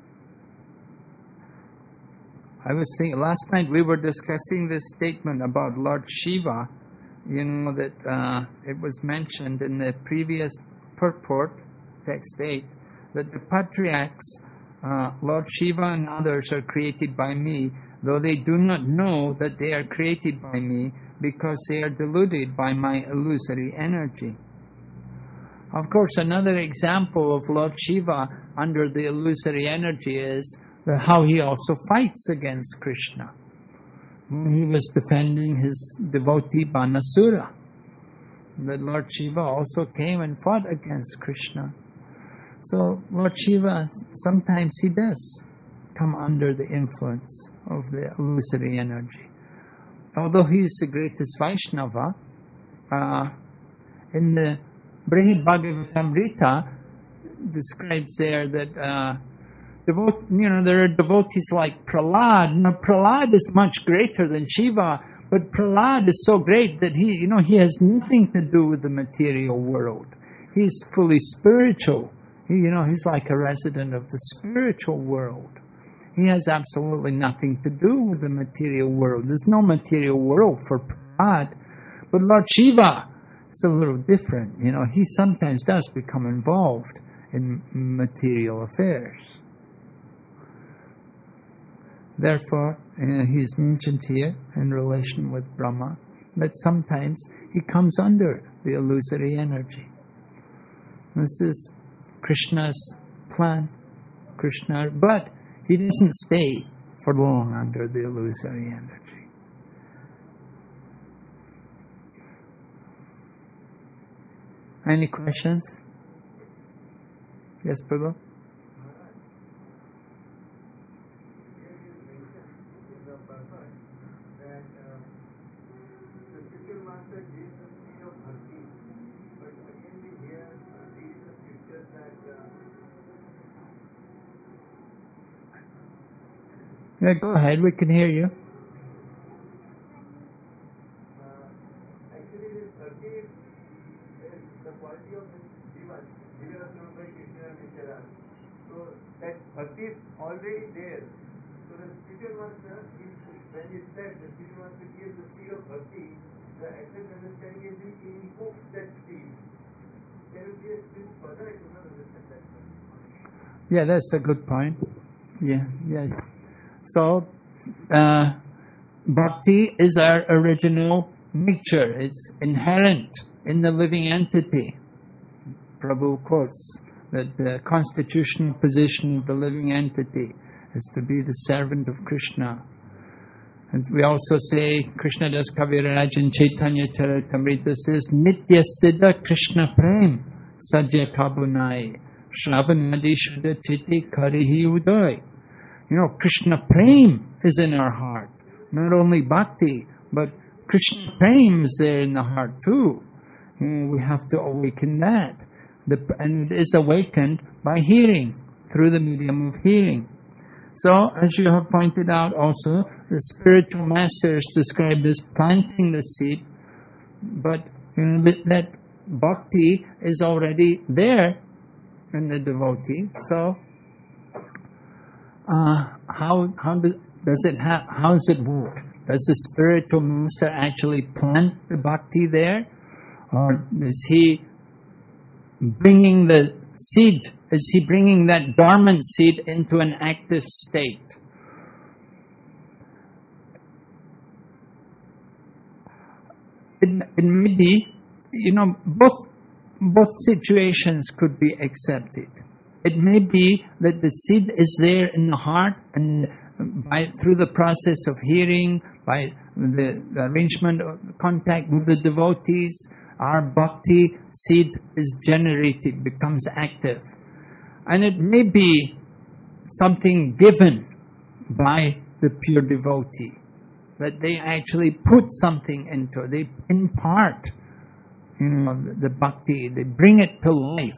A: I was thinking, last night we were discussing this statement about Lord Shiva, you know, that uh, it was mentioned in the previous purport, text eight, that the patriarchs, uh, Lord Shiva and others are created by me, though they do not know that they are created by me, because they are deluded by my illusory energy. Of course, another example of Lord Shiva under the illusory energy is how he also fights against Krishna. He was defending his devotee Banasura. The Lord Shiva also came and fought against Krishna. So Lord Shiva, sometimes he does come under the influence of the illusory energy. Although he is the greatest Vaishnava, uh, in the Brihad Bhagavatamrita describes there that uh, Devote, you know, there are devotees like Prahlad. Now, Prahlad is much greater than Shiva, but Prahlad is so great that he, you know, he has nothing to do with the material world. He's fully spiritual. He, you know, he's like a resident of the spiritual world. He has absolutely nothing to do with the material world. There's no material world for Prahlad. But Lord Shiva is a little different. You know, he sometimes does become involved in material affairs. Therefore, uh, he is mentioned here in relation with Brahma, that sometimes he comes under the illusory energy. This is Krishna's plan, Krishna, but he doesn't stay for long under the illusory energy. Any questions? Yes, Prabhu? Yeah, go ahead, we can hear you.
B: That bhakti is already there. So the spiritual master, when he said the spiritual master gives the seed of bhakti, the exact understanding is he invokes that seed. Can you give this further? I do not understand that.
A: Yeah, that's a good point. Yeah, yeah. So, uh, bhakti is our original nature. It's inherent in the living entity. Prabhu quotes that the constitutional position of the living entity is to be the servant of Krishna. And we also say, Krishna Das Kaviraj in Chaitanya Charitamrita says, Nitya Siddha Krishna Prem Sajya Kabunai Shravanadi Shuddha Chiti Karihi Uday. You know, Krishna Prem is in our heart. Not only bhakti, but Krishna Prem is there in the heart too. You know, we have to awaken that. The, and it is awakened by hearing, through the medium of hearing. So, as you have pointed out also, the spiritual master is described as planting the seed, but you know, that bhakti is already there in the devotee. So, uh, how how do, does it ha- how does it work? Does the spiritual master actually plant the bhakti there, or is he bringing the seed, is he bringing that dormant seed into an active state? It, it may be, you know, both, both situations could be accepted. It may be that the seed is there in the heart, and by through the process of hearing, by the, the arrangement of contact with the devotees, our bhakti seed is generated, becomes active. And it may be something given by the pure devotee, that they actually put something into it, they impart, you know, the, the bhakti, they bring it to life.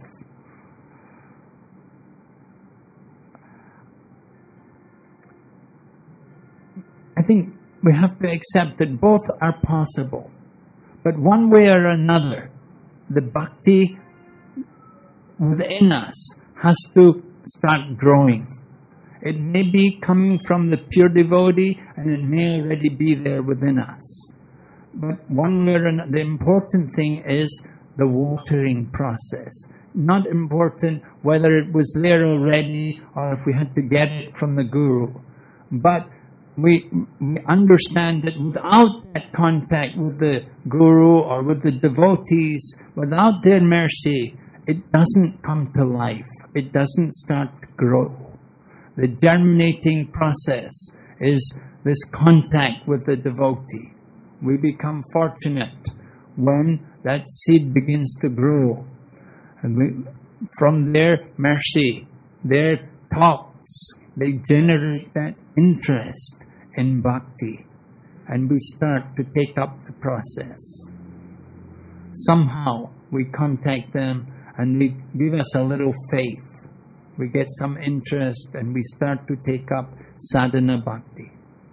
A: I think we have to accept that both are possible. But one way or another, the bhakti within us has to start growing. It may be coming from the pure devotee, and it may already be there within us. But one way or another, the important thing is the watering process. Not important whether it was there already or if we had to get it from the Guru. But we, we understand that without that contact with the Guru or with the devotees, without their mercy, it doesn't come to life. It doesn't start to grow. The germinating process is this contact with the devotee. We become fortunate when that seed begins to grow. And we, from their mercy, their talks, they generate that interest in bhakti, and we start to take up the process. Somehow we contact them and they give us a little faith. We get some interest and we start to take up sadhana bhakti.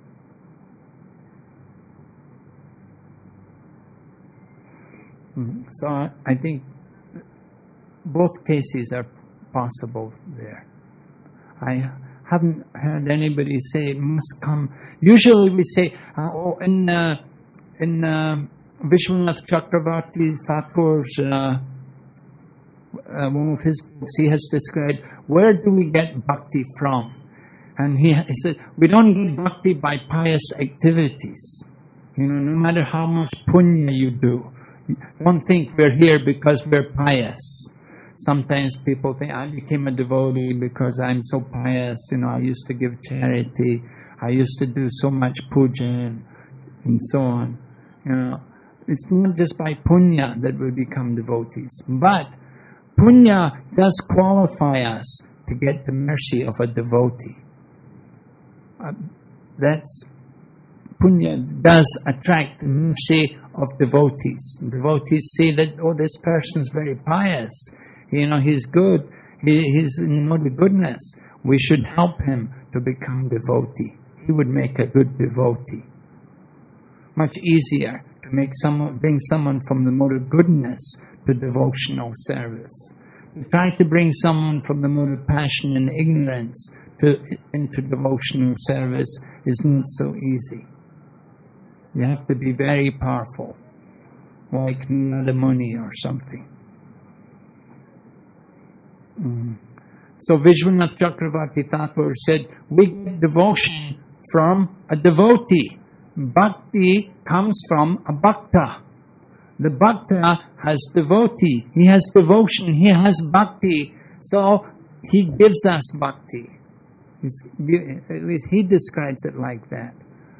A: So I think both cases are possible there. I haven't heard anybody say it must come. Usually we say, uh, oh, in uh, in uh, Vishwanath Chakravarti Thakur's uh, uh, one of his books, he has described, where do we get bhakti from? And he, he said, we don't get bhakti by pious activities. You know, no matter how much punya you do, don't think we're here because we're pious. Sometimes people think, I became a devotee because I'm so pious, you know, I used to give charity, I used to do so much puja, and so on. You know, it's not just by punya that we become devotees, but punya does qualify us to get the mercy of a devotee. Uh, that's punya does attract the mercy of devotees. Devotees see that, oh, this person's very pious. You know, he's good. He, he's in the mode of goodness. We should help him to become devotee. He would make a good devotee. Much easier to make someone, bring someone from the mode of goodness to devotional service. To try to bring someone from the mode of passion and ignorance to into devotional service is not so easy. You have to be very powerful, like Narada Muni or something. Mm. So Vishwanath Chakravarti Thakur said, we get devotion from a devotee. Bhakti comes from a bhakta. The bhakta has devotee. He has devotion. He has bhakti. So he gives us bhakti. It's, at least he describes it like that.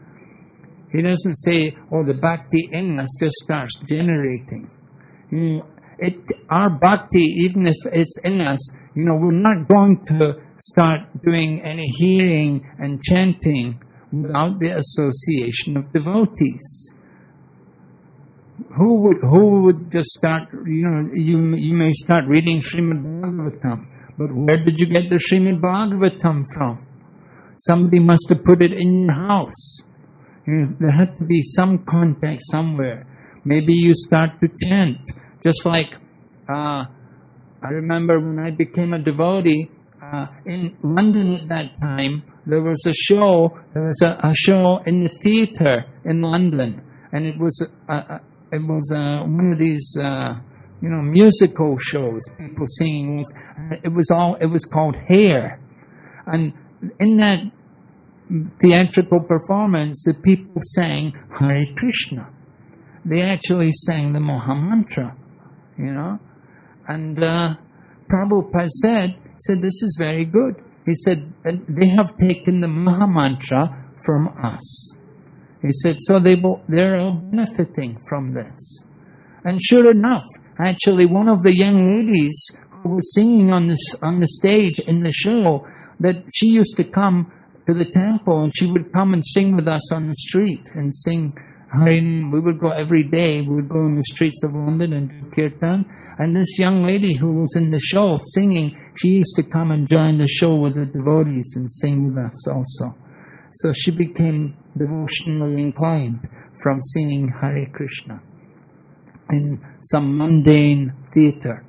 A: He doesn't say, oh, the bhakti in us just starts generating. You know, it, our bhakti, even if it's in us, you know, we're not going to start doing any hearing and chanting without the association of devotees. Who would who would just start, you know, you, you may start reading Srimad Bhagavatam, but where did you get the Srimad Bhagavatam from? Somebody must have put it in your house. You know, there had to be some context somewhere. Maybe you start to chant, just like uh, I remember when I became a devotee uh, in London at that time. There was a show. There was a, a show in the theatre in London, and it was a, a, it was a, one of these uh, you know musical shows. People singing. It was all. It was called Hair, and in that theatrical performance, the people sang Hare Krishna. They actually sang the Maha Mantra, you know. And uh, Prabhupada said, said, this is very good. He said, they have taken the Maha Mantra from us. He said, so they bo- they're all benefiting from this. And sure enough, actually one of the young ladies who was singing on this on the stage in the show, that she used to come to the temple and she would come and sing with us on the street and sing Harinam. We would go every day. We would go in the streets of London and do kirtan. And this young lady who was in the show singing, she used to come and join the show with the devotees and sing with us also. So she became devotionally inclined from singing Hare Krishna in some mundane theatre.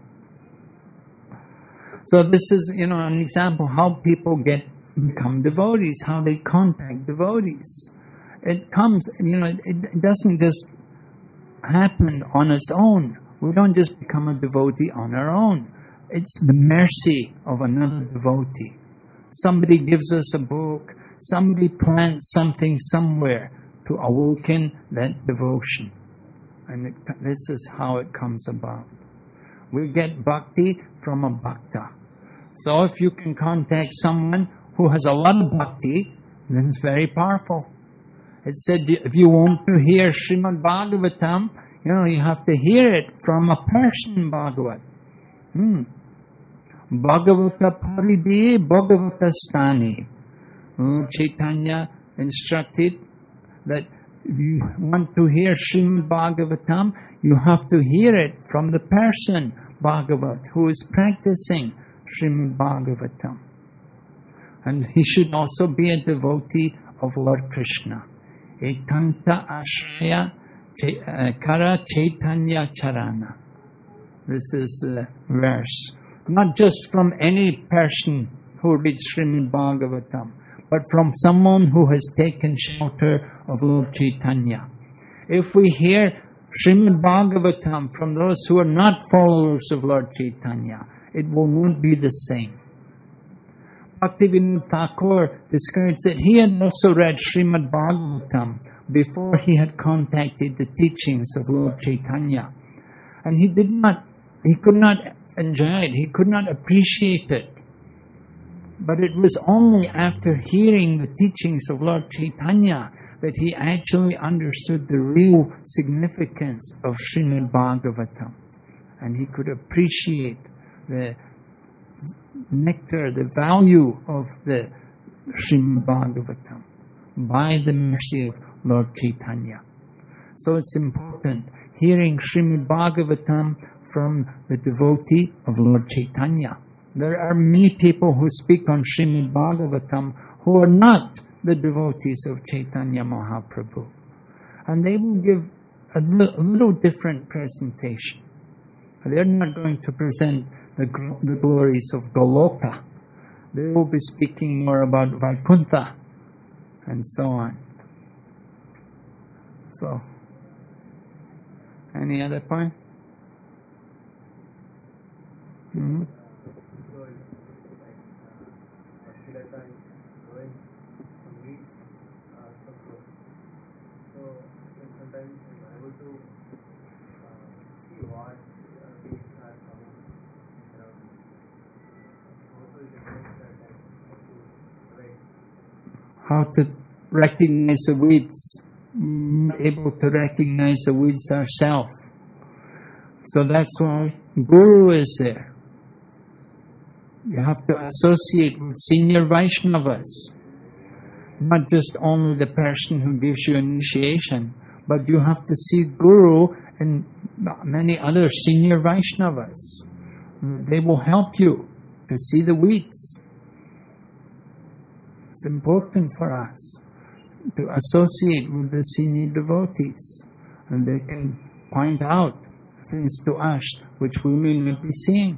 A: So this is, you know, an example how people get become devotees, how they contact devotees. It comes, you know, it, it doesn't just happen on its own. We don't just become a devotee on our own. It's the mercy of another devotee. Somebody gives us a book, somebody plants something somewhere to awaken that devotion. And it, this is how it comes about. We get bhakti from a bhakta. So if you can contact someone who has a lot of bhakti, then it's very powerful. It said if you want to hear Srimad Bhagavatam, you know, you have to hear it from a person Bhagavat. Hmm. Bhagavata Paridhi Bhagavata Stani. Lord Chaitanya instructed that if you want to hear Srimad Bhagavatam, you have to hear it from the person Bhagavat who is practicing Srimad Bhagavatam. And he should also be a devotee of Lord Krishna. Ekanta Ashraya Kara Chaitanya Charana. This is a verse. Not just from any person who reads Srimad Bhagavatam, but from someone who has taken shelter of Lord Chaitanya. If we hear Srimad Bhagavatam from those who are not followers of Lord Chaitanya, it will not be the same. Bhaktivinoda Thakur describes that he had also read Srimad Bhagavatam before he had contacted the teachings of Lord Chaitanya. And he did not, he could not enjoy it, he could not appreciate it. But it was only after hearing the teachings of Lord Chaitanya that he actually understood the real significance of Srimad Bhagavatam. And he could appreciate the nectar, the value of the Srimad Bhagavatam by the mercy of Lord Chaitanya. So it's important hearing Srimad Bhagavatam from the devotee of Lord Chaitanya. There are many people who speak on Srimad Bhagavatam who are not the devotees of Chaitanya Mahaprabhu. And they will give a little, a little different presentation. They're not going to present the, the glories of Goloka. They will be speaking more about Vaikuntha and so on. So, any other point? Mm-hmm. How to recognize the weeds. Not able to recognize the weeds ourselves. So that's why Guru is there. You have to associate with senior Vaishnavas. Not just only the person who gives you initiation, but you have to see Guru and many other senior Vaishnavas. They will help you to see the weeds. It's important for us to associate with the senior devotees, and they can point out things to us which we may not be seeing.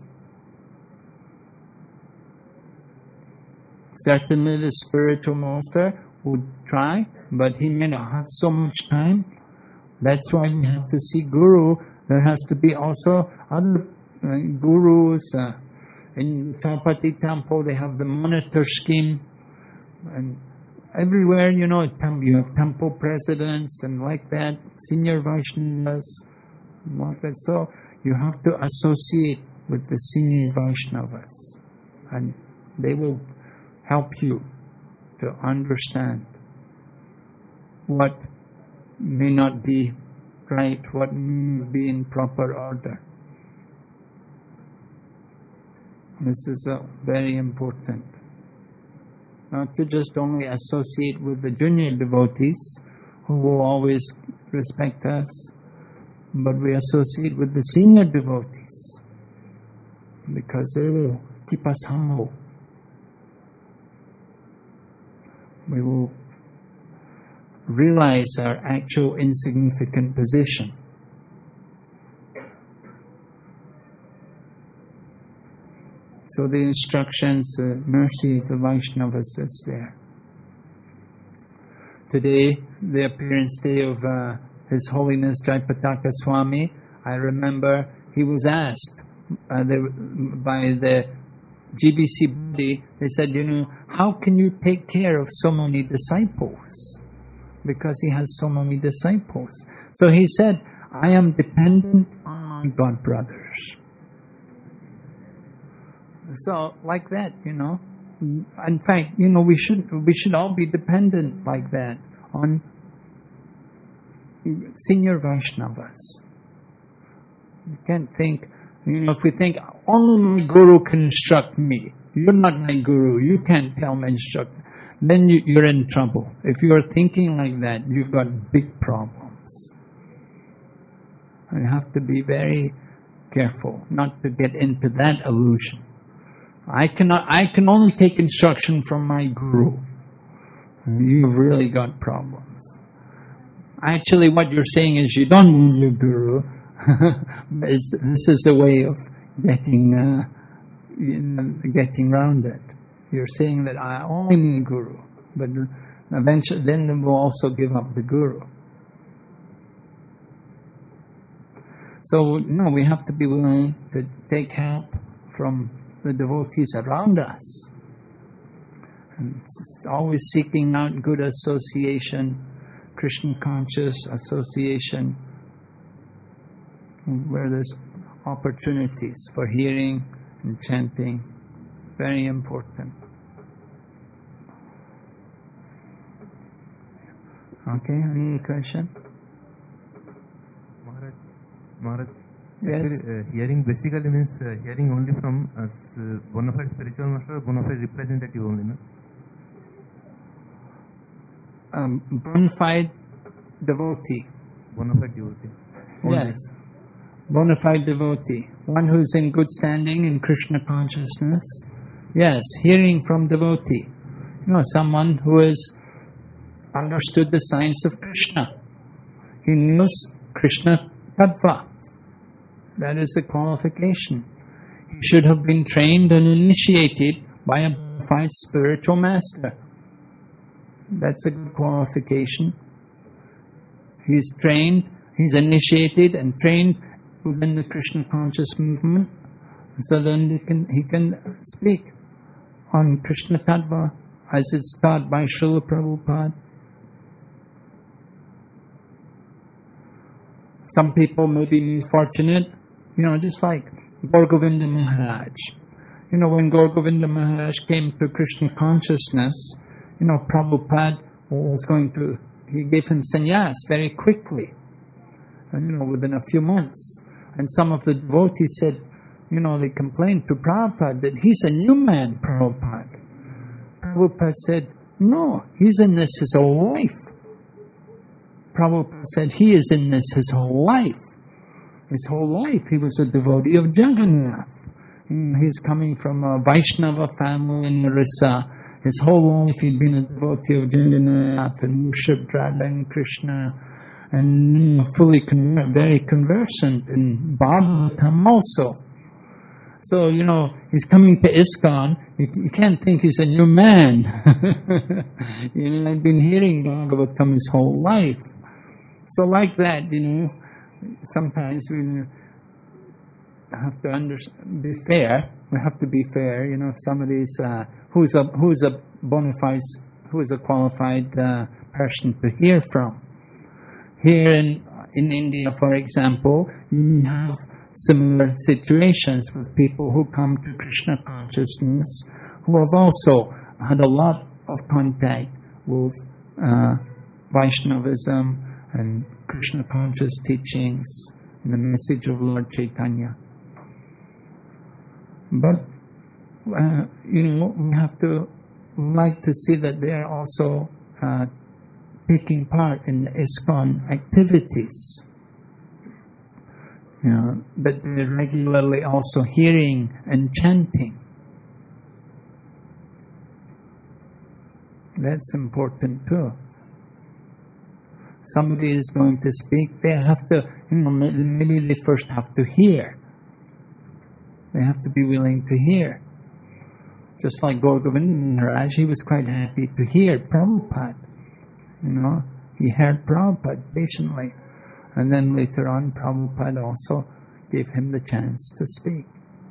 A: Certainly the spiritual master would try, but he may not have so much time. That's why we have to see Guru. There has to be also other uh, gurus. Uh, in Chapati temple they have the monitor scheme. And everywhere, you know, you have temple presidents and like that, senior Vaishnavas, like that. So you have to associate with the senior Vaishnavas, and they will help you to understand what may not be right, what may be in proper order. This is uh, very important. Not to just only associate with the junior devotees who will always respect us, but we associate with the senior devotees because they will keep us humble. We will realize our actual insignificant position. So the instructions, the mercy of the Vaishnavas is there. Today, the appearance day of uh, His Holiness Jaipataka Swami, I remember he was asked uh, the, by the G B C body, they said, you know, how can you take care of so many disciples? Because he has so many disciples. So he said, I am dependent on my God brothers. So, like that, you know. In fact, you know, we should we should all be dependent like that on senior Vaishnavas. You can't think, you know, if we think, only my Guru can instruct me. You're not my Guru, you can't tell me instruct. Then you, you're in trouble. If you're thinking like that, you've got big problems. You have to be very careful not to get into that illusion. I cannot. I can only take instruction from my Guru. You've really got problems. Actually, what you're saying is you don't need your Guru. it's, this is a way of getting uh, you know, getting around it. You're saying that I only need Guru, but eventually, then we'll also give up the Guru. So no, we have to be willing to take help from the devotees around us. And it's always seeking out good association, Krishna conscious association, where there's opportunities for hearing and chanting. Very important. Okay, any question?
C: Maharaj, Maharaj,
A: Yes.
C: actually, uh, hearing basically means uh, hearing only from uh, s- bona fide spiritual master or bona fide representative only, no?
A: Um, bona fide devotee.
C: Bona fide devotee. Only.
A: Yes. Bona fide devotee. One who's in good standing in Krishna consciousness. Yes, hearing from devotee. You know, someone who has understood the science of Krishna. He knows Krishna Tattva. That is the qualification. He should have been trained and initiated by a bona fide spiritual master. That's a good qualification. He's trained, he's initiated and trained within the Krishna conscious movement. So then he can, he can speak on Krishna Tattva as it's taught by Srila Prabhupada. Some people may be more fortunate, you know, just like Gaur Govinda Maharaj. You know, when Gaur Govinda Maharaj came to Krishna consciousness, you know, Prabhupada was going to, he gave him sannyas very quickly, and, you know, within a few months. And some of the devotees said, you know, they complained to Prabhupada that he's a new man, Prabhupada. Prabhupada said, no, he's in this his whole life. Prabhupada said, he is in this his whole life. His whole life he was a devotee of Jagannath. He's coming from a Vaishnava family in Orissa. His whole life he'd been a devotee of Jagannath and worshipped Radha and Krishna, and you know, fully con- very conversant in Bhagavatam also. So, you know, he's coming to ISKCON, you, you can't think he's a new man. You know, I've been hearing Bhagavatam his whole life. So like that, you know, sometimes we have to under, be fair. We have to be fair. You know, if somebody's uh, who's a who's a bona fide, who is a qualified uh, person to hear from. Here in in India, for example, you have similar situations with people who come to Krishna consciousness, who have also had a lot of contact with uh, Vaishnavism and Krishna conscious teachings and the message of Lord Chaitanya. But, uh, you know, we have to like to see that they are also uh, taking part in the ISKCON activities. You know, but they're regularly also hearing and chanting. That's important too. Somebody is going to speak, they have to, you know, maybe they first have to hear. They have to be willing to hear. Just like Gaur Govinda Maharaj, he was quite happy to hear Prabhupada. You know, he heard Prabhupada patiently. And then later on, Prabhupada also gave him the chance to speak.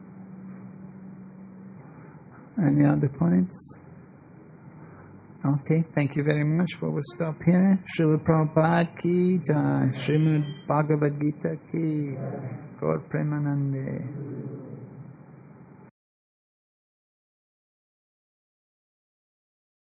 A: Any other points? Okay, thank you very much. We'll stop here. Srila Prabhupada ki jai, Srimad Bhagavad Gita ki, Gaur Premanande.